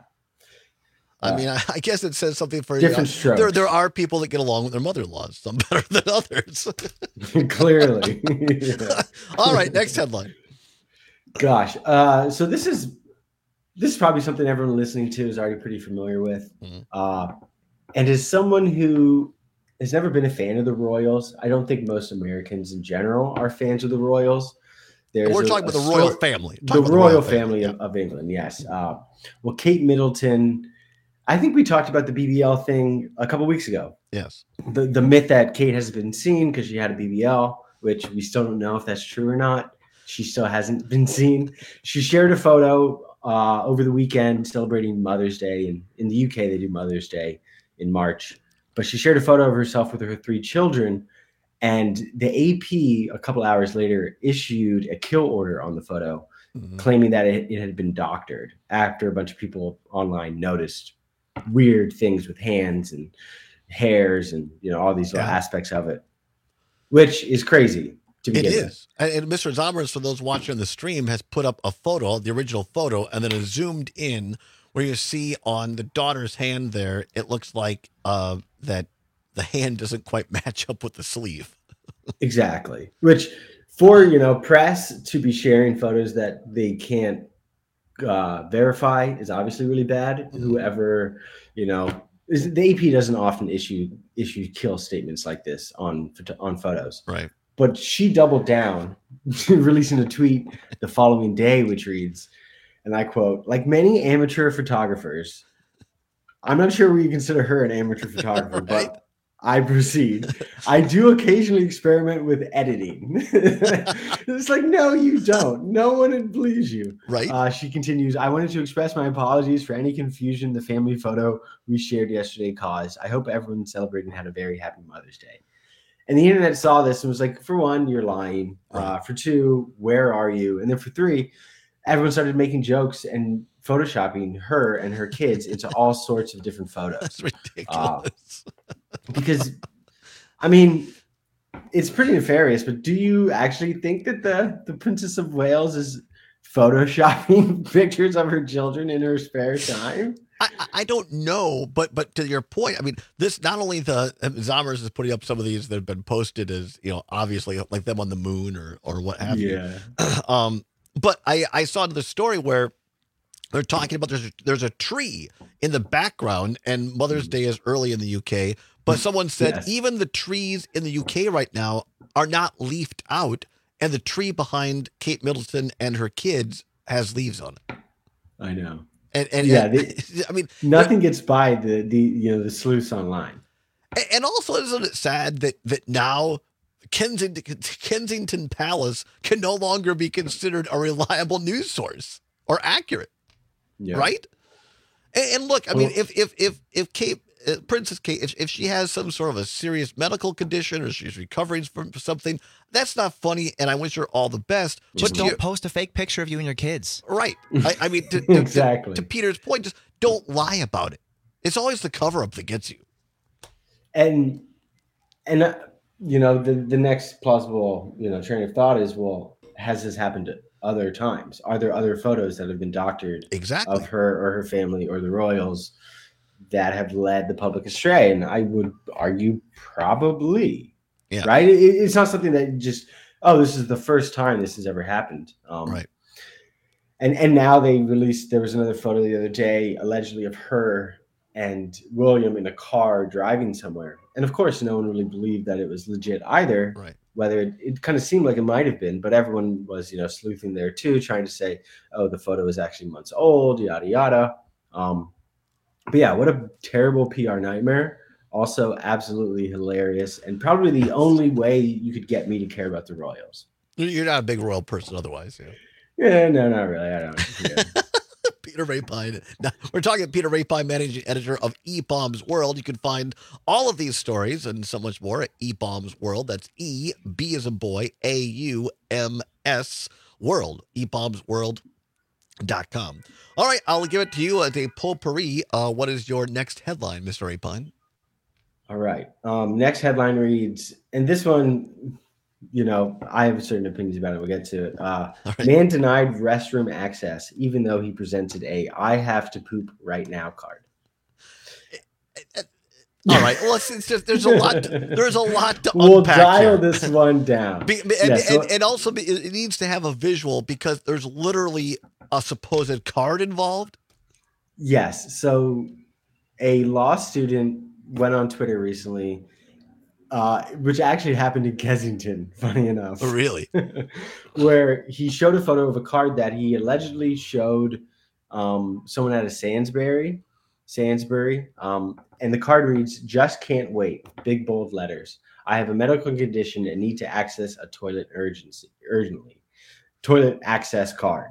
I mean, I, I guess it says something for Different uh, strokes. There, there are people that get along with their mother-in-laws, some better than others. Clearly. Yeah. All right, next headline. Gosh. Uh, so this is this is probably something everyone listening to is already pretty familiar with. Mm-hmm. Uh, and as someone who has never been a fan of the Royals, I don't think most Americans in general are fans of the Royals. There's We're a- talking a about the royal story- family. The Talking about the royal, royal family, family, of, of England, yes. Uh, well, Kate Middleton, I think we talked about the B B L thing a couple weeks ago. Yes. The the myth that Kate has been seen because she had a B B L, which we still don't know if that's true or not. She still hasn't been seen. She shared a photo uh, over the weekend celebrating Mother's Day. And in the U K, they do Mother's Day in March. But she shared a photo of herself with her three children. And the A P, a couple hours later, issued a kill order on the photo, Mhm. claiming that it, it had been doctored after a bunch of people online noticed weird things with hands and hairs and, you know, all these little Yeah. aspects of it, which is crazy to It begin with. is. And, and Mister Zomers, for those watching the stream, has put up a photo, the original photo, and then a zoomed in where you see on the daughter's hand there, it looks like uh, that the hand doesn't quite match up with the sleeve. Exactly. Which for, you know, press to be sharing photos that they can't uh, verify is obviously really bad. Whoever, you know, is, the A P doesn't often issue issue kill statements like this on photo- on photos. Right. But she doubled down, releasing a tweet the following day, which reads, and I quote, "Like many amateur photographers, I'm not sure we consider her an amateur photographer, but I proceed. I do occasionally experiment with editing." It's like, no, you don't. No one believes you. Right. Uh, she continues, "I wanted to express my apologies for any confusion the family photo we shared yesterday caused. I hope everyone celebrating had a very happy Mother's Day." And the internet saw this and was like, for one, you're lying. Uh, for two, where are you? And then for three, everyone started making jokes and photoshopping her and her kids into all sorts of different photos. That's ridiculous. Uh, because, I mean, it's pretty nefarious, but do you actually think that the, the Princess of Wales is photoshopping pictures of her children in her spare time? I, I- I don't know, but but to your point, I mean, this not only the Zomers is putting up some of these that have been posted as, you know, obviously like them on the moon or or what have Yeah. you. Um, but I I saw the story where they're talking about there's a, there's a tree in the background, and Mother's Day is early in the U K. But someone said Yes. even the trees in the U K right now are not leafed out, and the tree behind Kate Middleton and her kids has leaves on it. I know. And and yeah, and- they- I mean, nothing gets by the the you know the sleuths online. A- And also, isn't it sad that that now Kensington, Kensington Palace can no longer be considered a reliable news source or accurate, Yeah. right? And, and look, I mean, Well- if if if if Kate, uh, Princess Kate, if, if she has some sort of a serious medical condition or she's recovering from something, that's not funny, and I wish her all the best. Just but don't you- post a fake picture of you and your kids. right? I, I mean, to, to- to- Exactly. to Peter's point, just don't lie about it. It's always the cover up that gets you. And and uh, you know the the next plausible you know train of thought is, well, has this happened at other times? Are there other photos that have been doctored Exactly. of her or her family or the royals that have led the public astray? And I would argue probably. Yeah. Right. It, it's not something that just, oh, this is the first time this has ever happened. Um, Right. And and now they released, there was another photo the other day allegedly of her and William in a car driving somewhere. And of course, no one really believed that it was legit either. Right. Whether it, it kind of seemed like it might have been, but everyone was, you know, sleuthing there too, trying to say, oh, the photo is actually months old, yada, yada. Um, but yeah, what a terrible P R nightmare. Also absolutely hilarious. And probably the only way you could get me to care about the Royals. You're not a big royal person otherwise. Yeah. Yeah, no, not really. I don't. Yeah. Peter Rapine. Now, we're talking Peter Rapine, managing editor of E Bombs World. You can find all of these stories and so much more at E Bombs World. That's E, B as in boy, A U M S World. E Bombs World dot com. All right, I'll give it to you as a potpourri. Uh, what is your next headline, Mister Rapine? All right. Um, next headline reads, and this one, you know, I have certain opinions about it. We'll get to it. Uh, right. Man denied restroom access, even though he presented a "I have to poop right now" card. All right. Well, it's, it's just there's a lot. There's a lot to We'll unpack dial here. this one down. Be, and, Yeah, so- and, and also, be, it needs to have a visual because there's literally a supposed card involved. Yes. So a law student went on Twitter recently, uh, which actually happened in Kensington, funny enough. Oh, really? Where he showed a photo of a card that he allegedly showed um, someone at a Sainsbury. Sainsbury. Um, and the card reads, "Just can't wait." Big bold letters. "I have a medical condition and need to access a toilet urgency urgently. Toilet access card."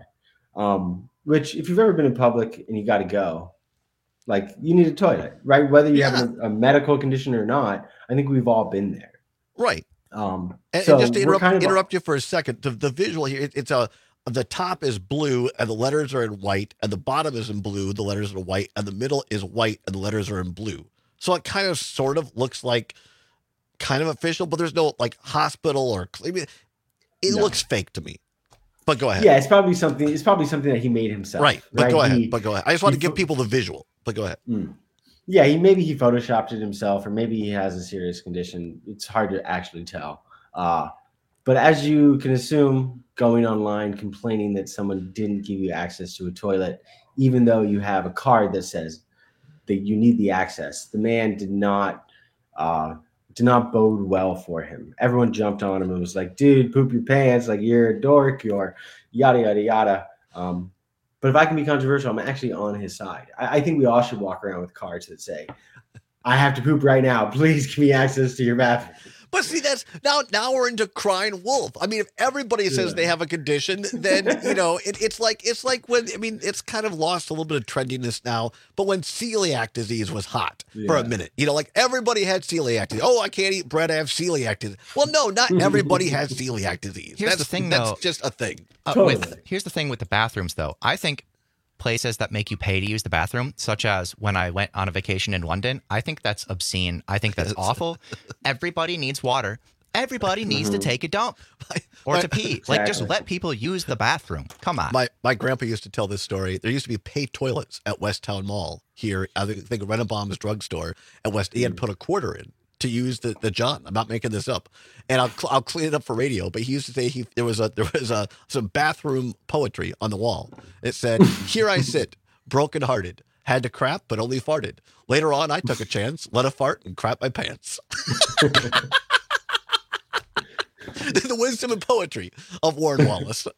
Um, which, if you've ever been in public and you got to go, like you need a toilet, right? Whether you Yeah. have a, a medical condition or not, I think we've all been there. Right. Um, And, so and just to we're interrupt, kind of- interrupt you for a second, the, the visual here, it, it's a the top is blue and the letters are in white, and the bottom is in blue, the letters are white, and the middle is white and the letters are in blue. So it kind of sort of looks like kind of official, but there's no like hospital or I mean, it No. looks fake to me. But go ahead. Yeah, it's probably something. It's probably something that he made himself. Right. But go ahead. He- but go ahead. I just want to he give pho- people the visual. But go ahead. Mm. Yeah, he maybe he photoshopped it himself, or maybe he has a serious condition. It's hard to actually tell. Uh, but as you can assume, going online complaining that someone didn't give you access to a toilet, even though you have a card that says that you need the access, the man did not uh, did not bode well for him. Everyone jumped on him and was like, "Dude, poop your pants! Like you're a dork! You're yada yada yada." Um, But if I can be controversial, I'm actually on his side. I, I think we all should walk around with cards that say, "I have to poop right now. Please give me access to your bathroom." But see, that's now now we're into crying wolf. I mean, if everybody says Yeah. they have a condition, then you know it, it's like it's like when I mean it's kind of lost a little bit of trendiness now. But when celiac disease was hot for a Yeah. minute, you know, like everybody had celiac disease. Oh, I can't eat bread. I have celiac disease. Well, no, not everybody has celiac disease. Here's that's the thing, that's though. just a thing. Uh, with here's the thing with the bathrooms, though. I think places that make you pay to use the bathroom, such as when I went on a vacation in London, I think that's obscene. I think that's awful. Everybody needs water. Everybody needs to Mhm. take a dump or to pee. Like, just Exactly. let people use the bathroom. Come on. My my grandpa used to tell this story. There used to be pay toilets at West Town Mall here. I think, think Renabaum's drugstore at West. He had put a quarter in to use the, the John. I'm not making this up, and I'll cl- I'll clean it up for radio. But he used to say he there was a there was a some bathroom poetry on the wall. It said, "Here I sit, brokenhearted, had to crap but only farted. Later on, I took a chance, let a fart and crap my pants." The wisdom and poetry of Warren Wallace. So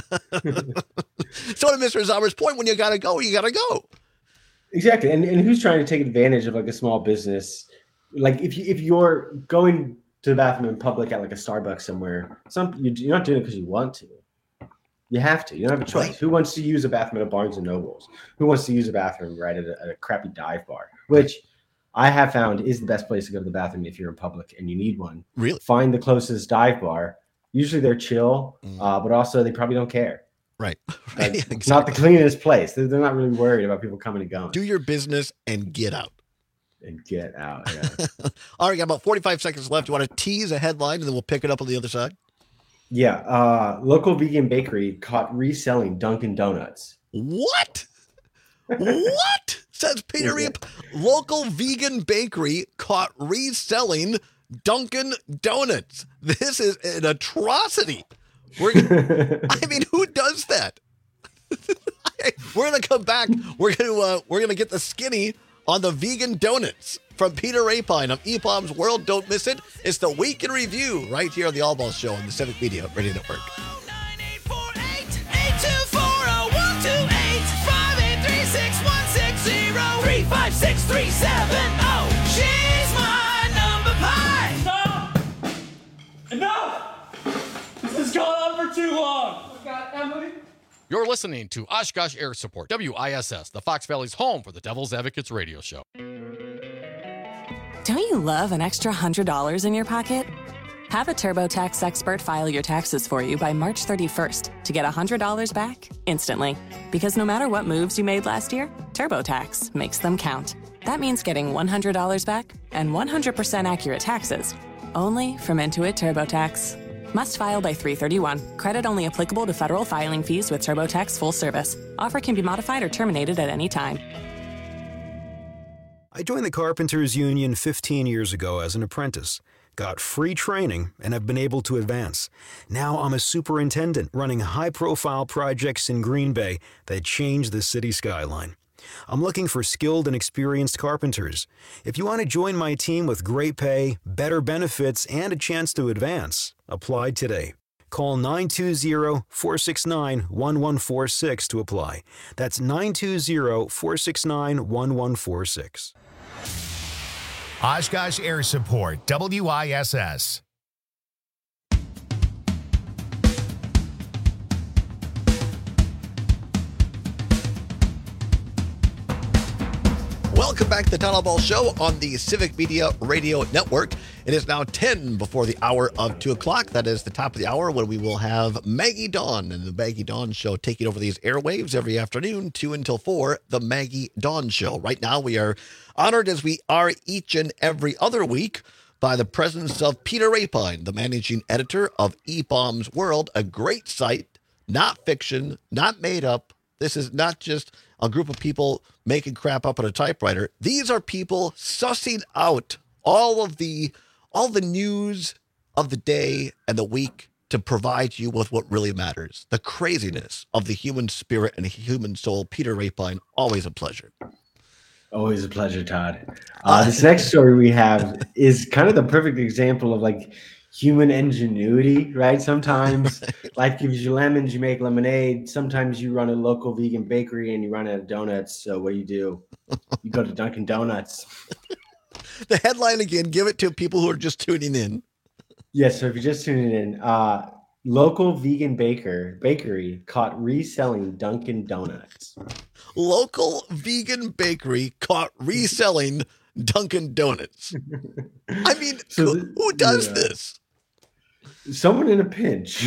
to Mister Zommer's point, when you gotta go, you gotta go. Exactly. And and who's trying to take advantage of like a small business? Like if you if you're going to the bathroom in public at like a Starbucks somewhere, some you- you're not doing it because you want to. You have to. You don't have a choice. Right. Who wants to use a bathroom at a Barnes and Nobles? Who wants to use a bathroom right at a, at a crappy dive bar? Which I have found is the best place to go to the bathroom if you're in public and you need one. Really? Find the closest dive bar. Usually they're chill, uh, but also they probably don't care. Right. Like, It's not the cleanest place. They're, they're not really worried about people coming and going. Do your business and get out. And get out. Yeah. All right, got about forty-five seconds left. You want to tease a headline and then we'll pick it up on the other side? Yeah, uh, local vegan bakery caught reselling Dunkin' Donuts. What? What? Says Peter Reap. Local vegan bakery caught reselling Dunkin' Donuts. This is an atrocity. We're, I mean, who does that? We're gonna come back. We're gonna uh, we're gonna get the skinny on the vegan donuts from Peter Rapine of E P O M's World. Don't miss it. It's the Week in Review right here on the All Balls Show on the Civic Media Radio Network. three five six three seven oh, she's my number pie. Stop! Enough! This has gone on for too long. God, Emily. You're listening to Oshkosh Air Support, W I S S, the Fox Valley's home for the Devil's Advocates radio show. Don't you love an extra one hundred dollars in your pocket? Have a TurboTax expert file your taxes for you by March thirty-first to get one hundred dollars back instantly. Because no matter what moves you made last year, TurboTax makes them count. That means getting one hundred dollars back and one hundred percent accurate taxes, only from Intuit TurboTax. Must file by three thirty-one. Credit only applicable to federal filing fees with TurboTax full service. Offer can be modified or terminated at any time. I joined the Carpenters Union fifteen years ago as an apprentice, got free training, and have been able to advance. Now I'm a superintendent running high-profile projects in Green Bay that change the city skyline. I'm looking for skilled and experienced carpenters. If you want to join my team with great pay, better benefits, and a chance to advance, apply today. Call nine two zero, four six nine, one one four six to apply. That's nine two zero, four six nine, one one four six. Oshkosh Air Support, W I S S. Welcome back to the Tunnel Ball Show on the Civic Media Radio Network. It is now ten before the hour of two o'clock. That is the top of the hour when we will have Maggie Dawn and the Maggie Dawn Show taking over these airwaves every afternoon, two until four, the Maggie Dawn Show. Right now we are honored, as we are each and every other week, by the presence of Peter Rapine, the managing editor of E Bombs World, a great site, not fiction, not made up. This is not just a group of people making crap up on a typewriter. These are people sussing out all of the all the news of the day and the week to provide you with what really matters. The craziness of the human spirit and human soul. Peter Rapine, always a pleasure. Always a pleasure, Todd. Uh, this next story we have is kind of the perfect example of like human ingenuity, right? Sometimes life gives you lemons, you make lemonade. Sometimes you run a local vegan bakery and you run out of donuts. So what do you do? You go to Dunkin' Donuts. The headline again, give it to people who are just tuning in. Yes, so if you're just tuning in, uh, local vegan baker bakery caught reselling Dunkin' Donuts. Local vegan bakery caught reselling Dunkin' Donuts. I mean, So who, th- who does yeah. this? Someone in a pinch.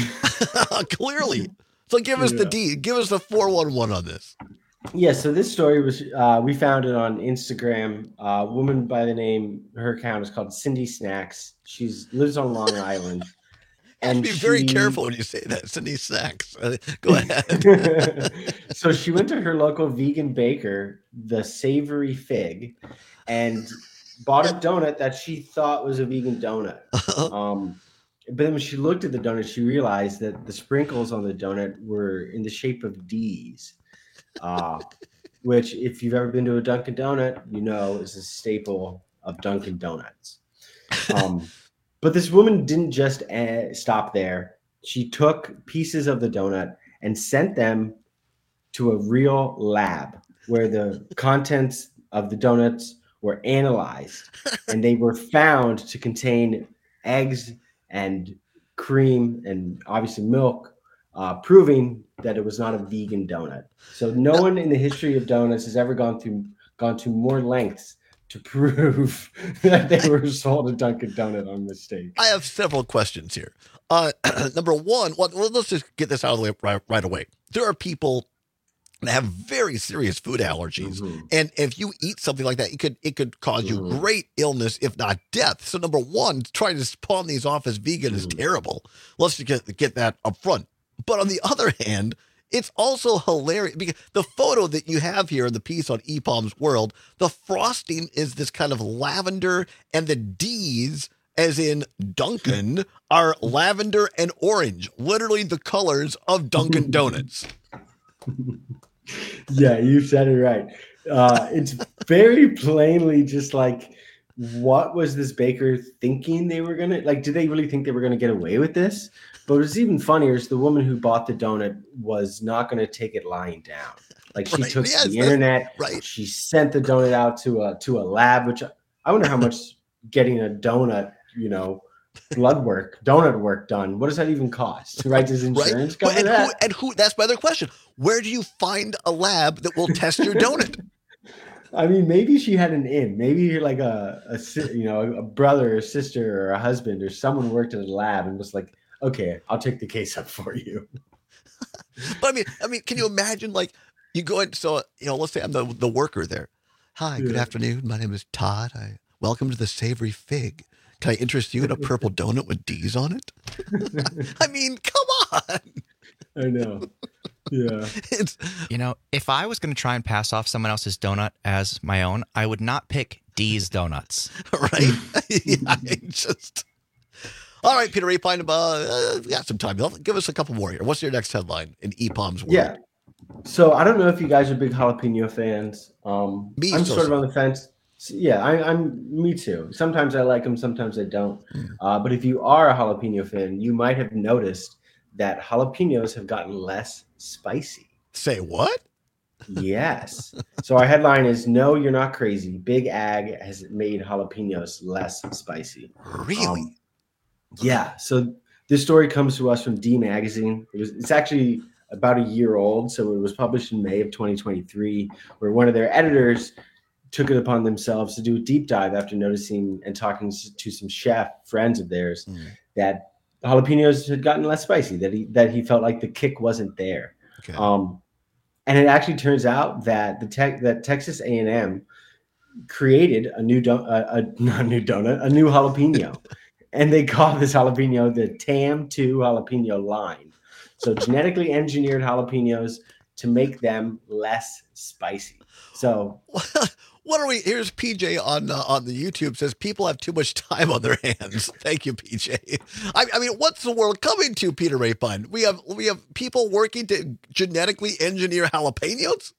Clearly. So give us the Yeah. D. Give us the four one one on this. Yeah, so this story was, uh, we found it on Instagram. A woman by the name, her account is called Cindy Snacks. She's lives on Long Island. And be very she- careful when you say that, Cindy Sachs. Uh, Go ahead. So she went to her local vegan baker, the Savory Fig, and bought a donut that she thought was a vegan donut. Um, but then when she looked at the donut, she realized that the sprinkles on the donut were in the shape of D's, uh, which, if you've ever been to a Dunkin' Donut, you know is a staple of Dunkin' Donuts. Um, but this woman didn't just uh, stop there. She took pieces of the donut and sent them to a real lab where the contents of the donuts were analyzed, and they were found to contain eggs and cream and obviously milk, uh, proving that it was not a vegan donut. So no one in the history of donuts has ever gone through gone to more lengths to prove that they were sold a Dunkin' Donut on mistake. I have several questions here. Uh, number one, well, let's just get this out of the way right, right away. There are people that have very serious food allergies, Mm-hmm. and if you eat something like that, it could it could cause you great illness, if not death. So number one, trying to pawn these off as vegan is terrible. Let's just get get that up front. But on the other hand, it's also hilarious because the photo that you have here in the piece on E P O M's World, the frosting is this kind of lavender, and the D's, as in Dunkin', are lavender and orange, literally the colors of Dunkin' Donuts. Yeah, you said it right. Uh, it's very plainly just like, what was this baker thinking they were gonna like? Did they really think they were gonna get away with this? But what's even funnier is the woman who bought the donut was not gonna take it lying down. Like she Right, took yes, the that's- internet, right. She sent the donut out to a to a lab, which I wonder how much getting a donut, you know, blood work, donut work done. What does that even cost? Right? Does insurance But- cover and, that? who, and who? That's my other question. Where do you find a lab that will test your donut? I mean, maybe she had an in. Maybe you're like a, a si- you know a brother or sister or a husband or someone worked in a lab and was like, okay, I'll take the case up for you. But I mean, I mean, can you imagine like you go in? So you know, let's say I'm the the worker there. Hi, good Yeah. afternoon. My name is Todd. I welcome to the Savory Fig. Can I interest you in a purple donut with D's on it? I mean, come on. I know. Yeah. It's, You know, if I was going to try and pass off someone else's donut as my own, I would not pick D's Donuts. right. yeah, I just. All right, Peter Rapine, uh, we got some time. Give us a couple more here. What's your next headline in E P O M's world? Yeah. So I don't know if you guys are big jalapeno fans. Um, Me I'm so sort of so. on the fence. Yeah, I, I'm. Me too. Sometimes I like them, sometimes I don't. Mm. Uh, but if you are a jalapeno fan, you might have noticed that jalapenos have gotten less spicy. Say what? Yes. So our headline is "No, you're not crazy. Big Ag has made jalapenos less spicy." Really? Um, yeah. So this story comes to us from D Magazine. It was. It's actually about a year old. So it was published in May of twenty twenty-three, where one of their editors took it upon themselves to do a deep dive after noticing and talking to some chef friends of theirs Mm. that jalapenos had gotten less spicy, that he that he felt like the kick wasn't there. Okay. Um, and it actually turns out that the tech that Texas A and M created a new don- a, a not a new donut, a new jalapeno, and they call this jalapeno the T A M two jalapeno line. So genetically engineered jalapenos to make them less spicy. So What are we? Here's P J on uh, on the YouTube says people have too much time on their hands. Thank you, P J. I, I mean, what's the world coming to, Peter Rapine? We have we have people working to genetically engineer jalapenos.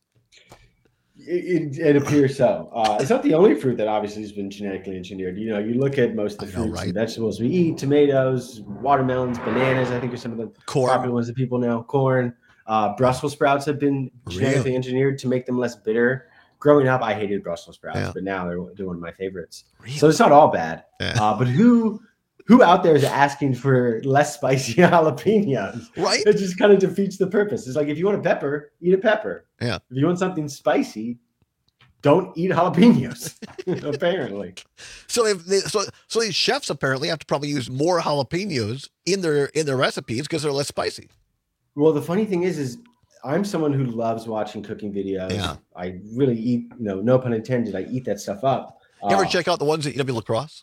It, it, it appears so. Uh, it's not the only fruit that obviously has been genetically engineered. You know, you look at most of the know, fruits right? and vegetables we eat: tomatoes, watermelons, bananas. I think are some of the Corn. popular ones that people know. Corn, uh, Brussels sprouts have been genetically Really? engineered to make them less bitter. Growing up, I hated Brussels sprouts, Yeah. but now they're, they're one of my favorites. Really? So it's not all bad. Yeah. Uh, but who who out there is asking for less spicy jalapenos? Right? It just kind of defeats the purpose. It's like if you want a pepper, eat a pepper. Yeah. If you want something spicy, don't eat jalapenos. Apparently. So if they, so so these chefs apparently have to probably use more jalapenos in their in their recipes because they're less spicy. Well, the funny thing is, is I'm someone who loves watching cooking videos. Yeah. I really eat, you know, no pun intended. I eat that stuff up. You ever Uh, check out the ones at E W Lacrosse?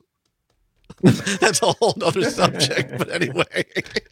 That's a whole other subject. But anyway.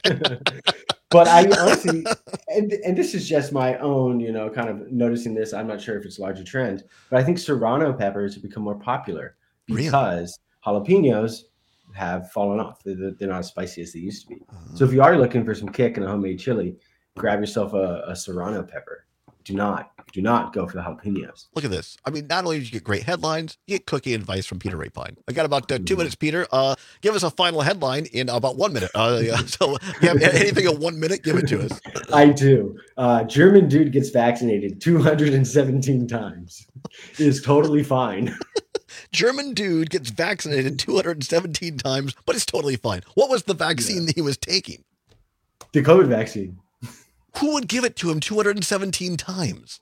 But I honestly, and, and this is just my own, you know, kind of noticing this. I'm not sure if it's a larger trend, but I think serrano peppers have become more popular Really? because jalapenos have fallen off. They're, they're not as spicy as they used to be. Uh-huh. So if you are looking for some kick in a homemade chili, grab yourself a, a serrano pepper. Do not, do not go for the jalapenos. Look at this. I mean, not only do you get great headlines, you get cookie advice from Peter Rapine. I got about uh, two minutes, Peter. Uh, give us a final headline in about one minute. Uh, yeah, so if you have anything in one minute, give it to us. I do. Uh, German dude gets vaccinated two hundred seventeen times. Is totally fine. German dude gets vaccinated two hundred seventeen times, but it's totally fine. What was the vaccine that he was taking? The COVID vaccine. Who would give it to him two hundred seventeen times?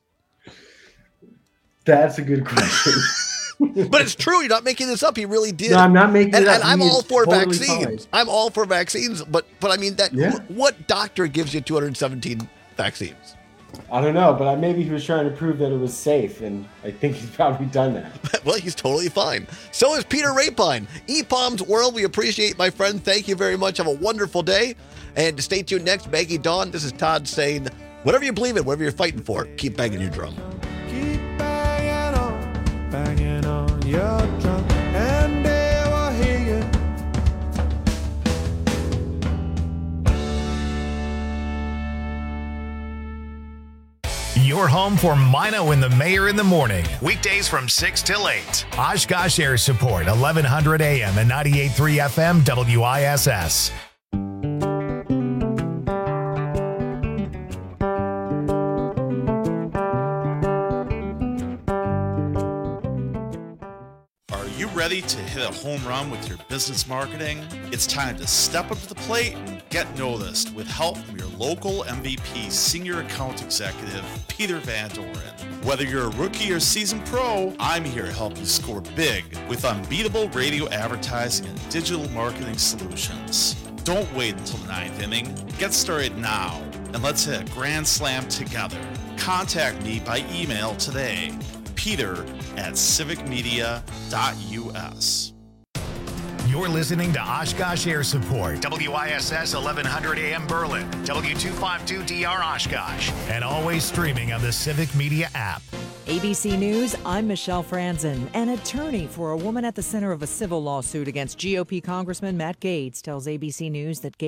That's a good question. But it's true. You're not making this up. He really did. No, I'm not making and, it up. And I'm He all is for totally vaccines. fine. I'm all for vaccines. But but I mean that. Yeah. wh- what doctor gives you two hundred seventeen vaccines? I don't know, but I, maybe he was trying to prove that it was safe, and I think he's probably done that. Well, he's totally fine. So is Peter Rapine. E P O M's World, we appreciate, my friend. Thank you very much. Have a wonderful day. And stay tuned next. Maggie Dawn, this is Todd saying, whatever you believe in, whatever you're fighting for, keep banging your drum. Banging on, banging on your drum, and they will hear you. Your home for Mino and the Mayor in the morning. Weekdays from six till eight. Oshkosh Air Support, eleven hundred A M and ninety-eight point three F M W I S S. Are you ready to hit a home run with your business marketing? It's time to step up to the plate and get noticed with help from your local M V P Senior Account Executive, Peter Van Doren. Whether you're a rookie or seasoned pro, I'm here to help you score big with unbeatable radio advertising and digital marketing solutions. Don't wait until the ninth inning. Get started now, and let's hit a grand slam together. Contact me by email today, Peter at civic media dot U S. You're listening to Oshkosh Air Support, W I S S eleven hundred A M Berlin, W two fifty-two D R Oshkosh, and always streaming on the Civic Media app. A B C News, I'm Michelle Franzen. An attorney for a woman at the center of a civil lawsuit against G O P Congressman Matt Gaetz tells A B C News that Gaetz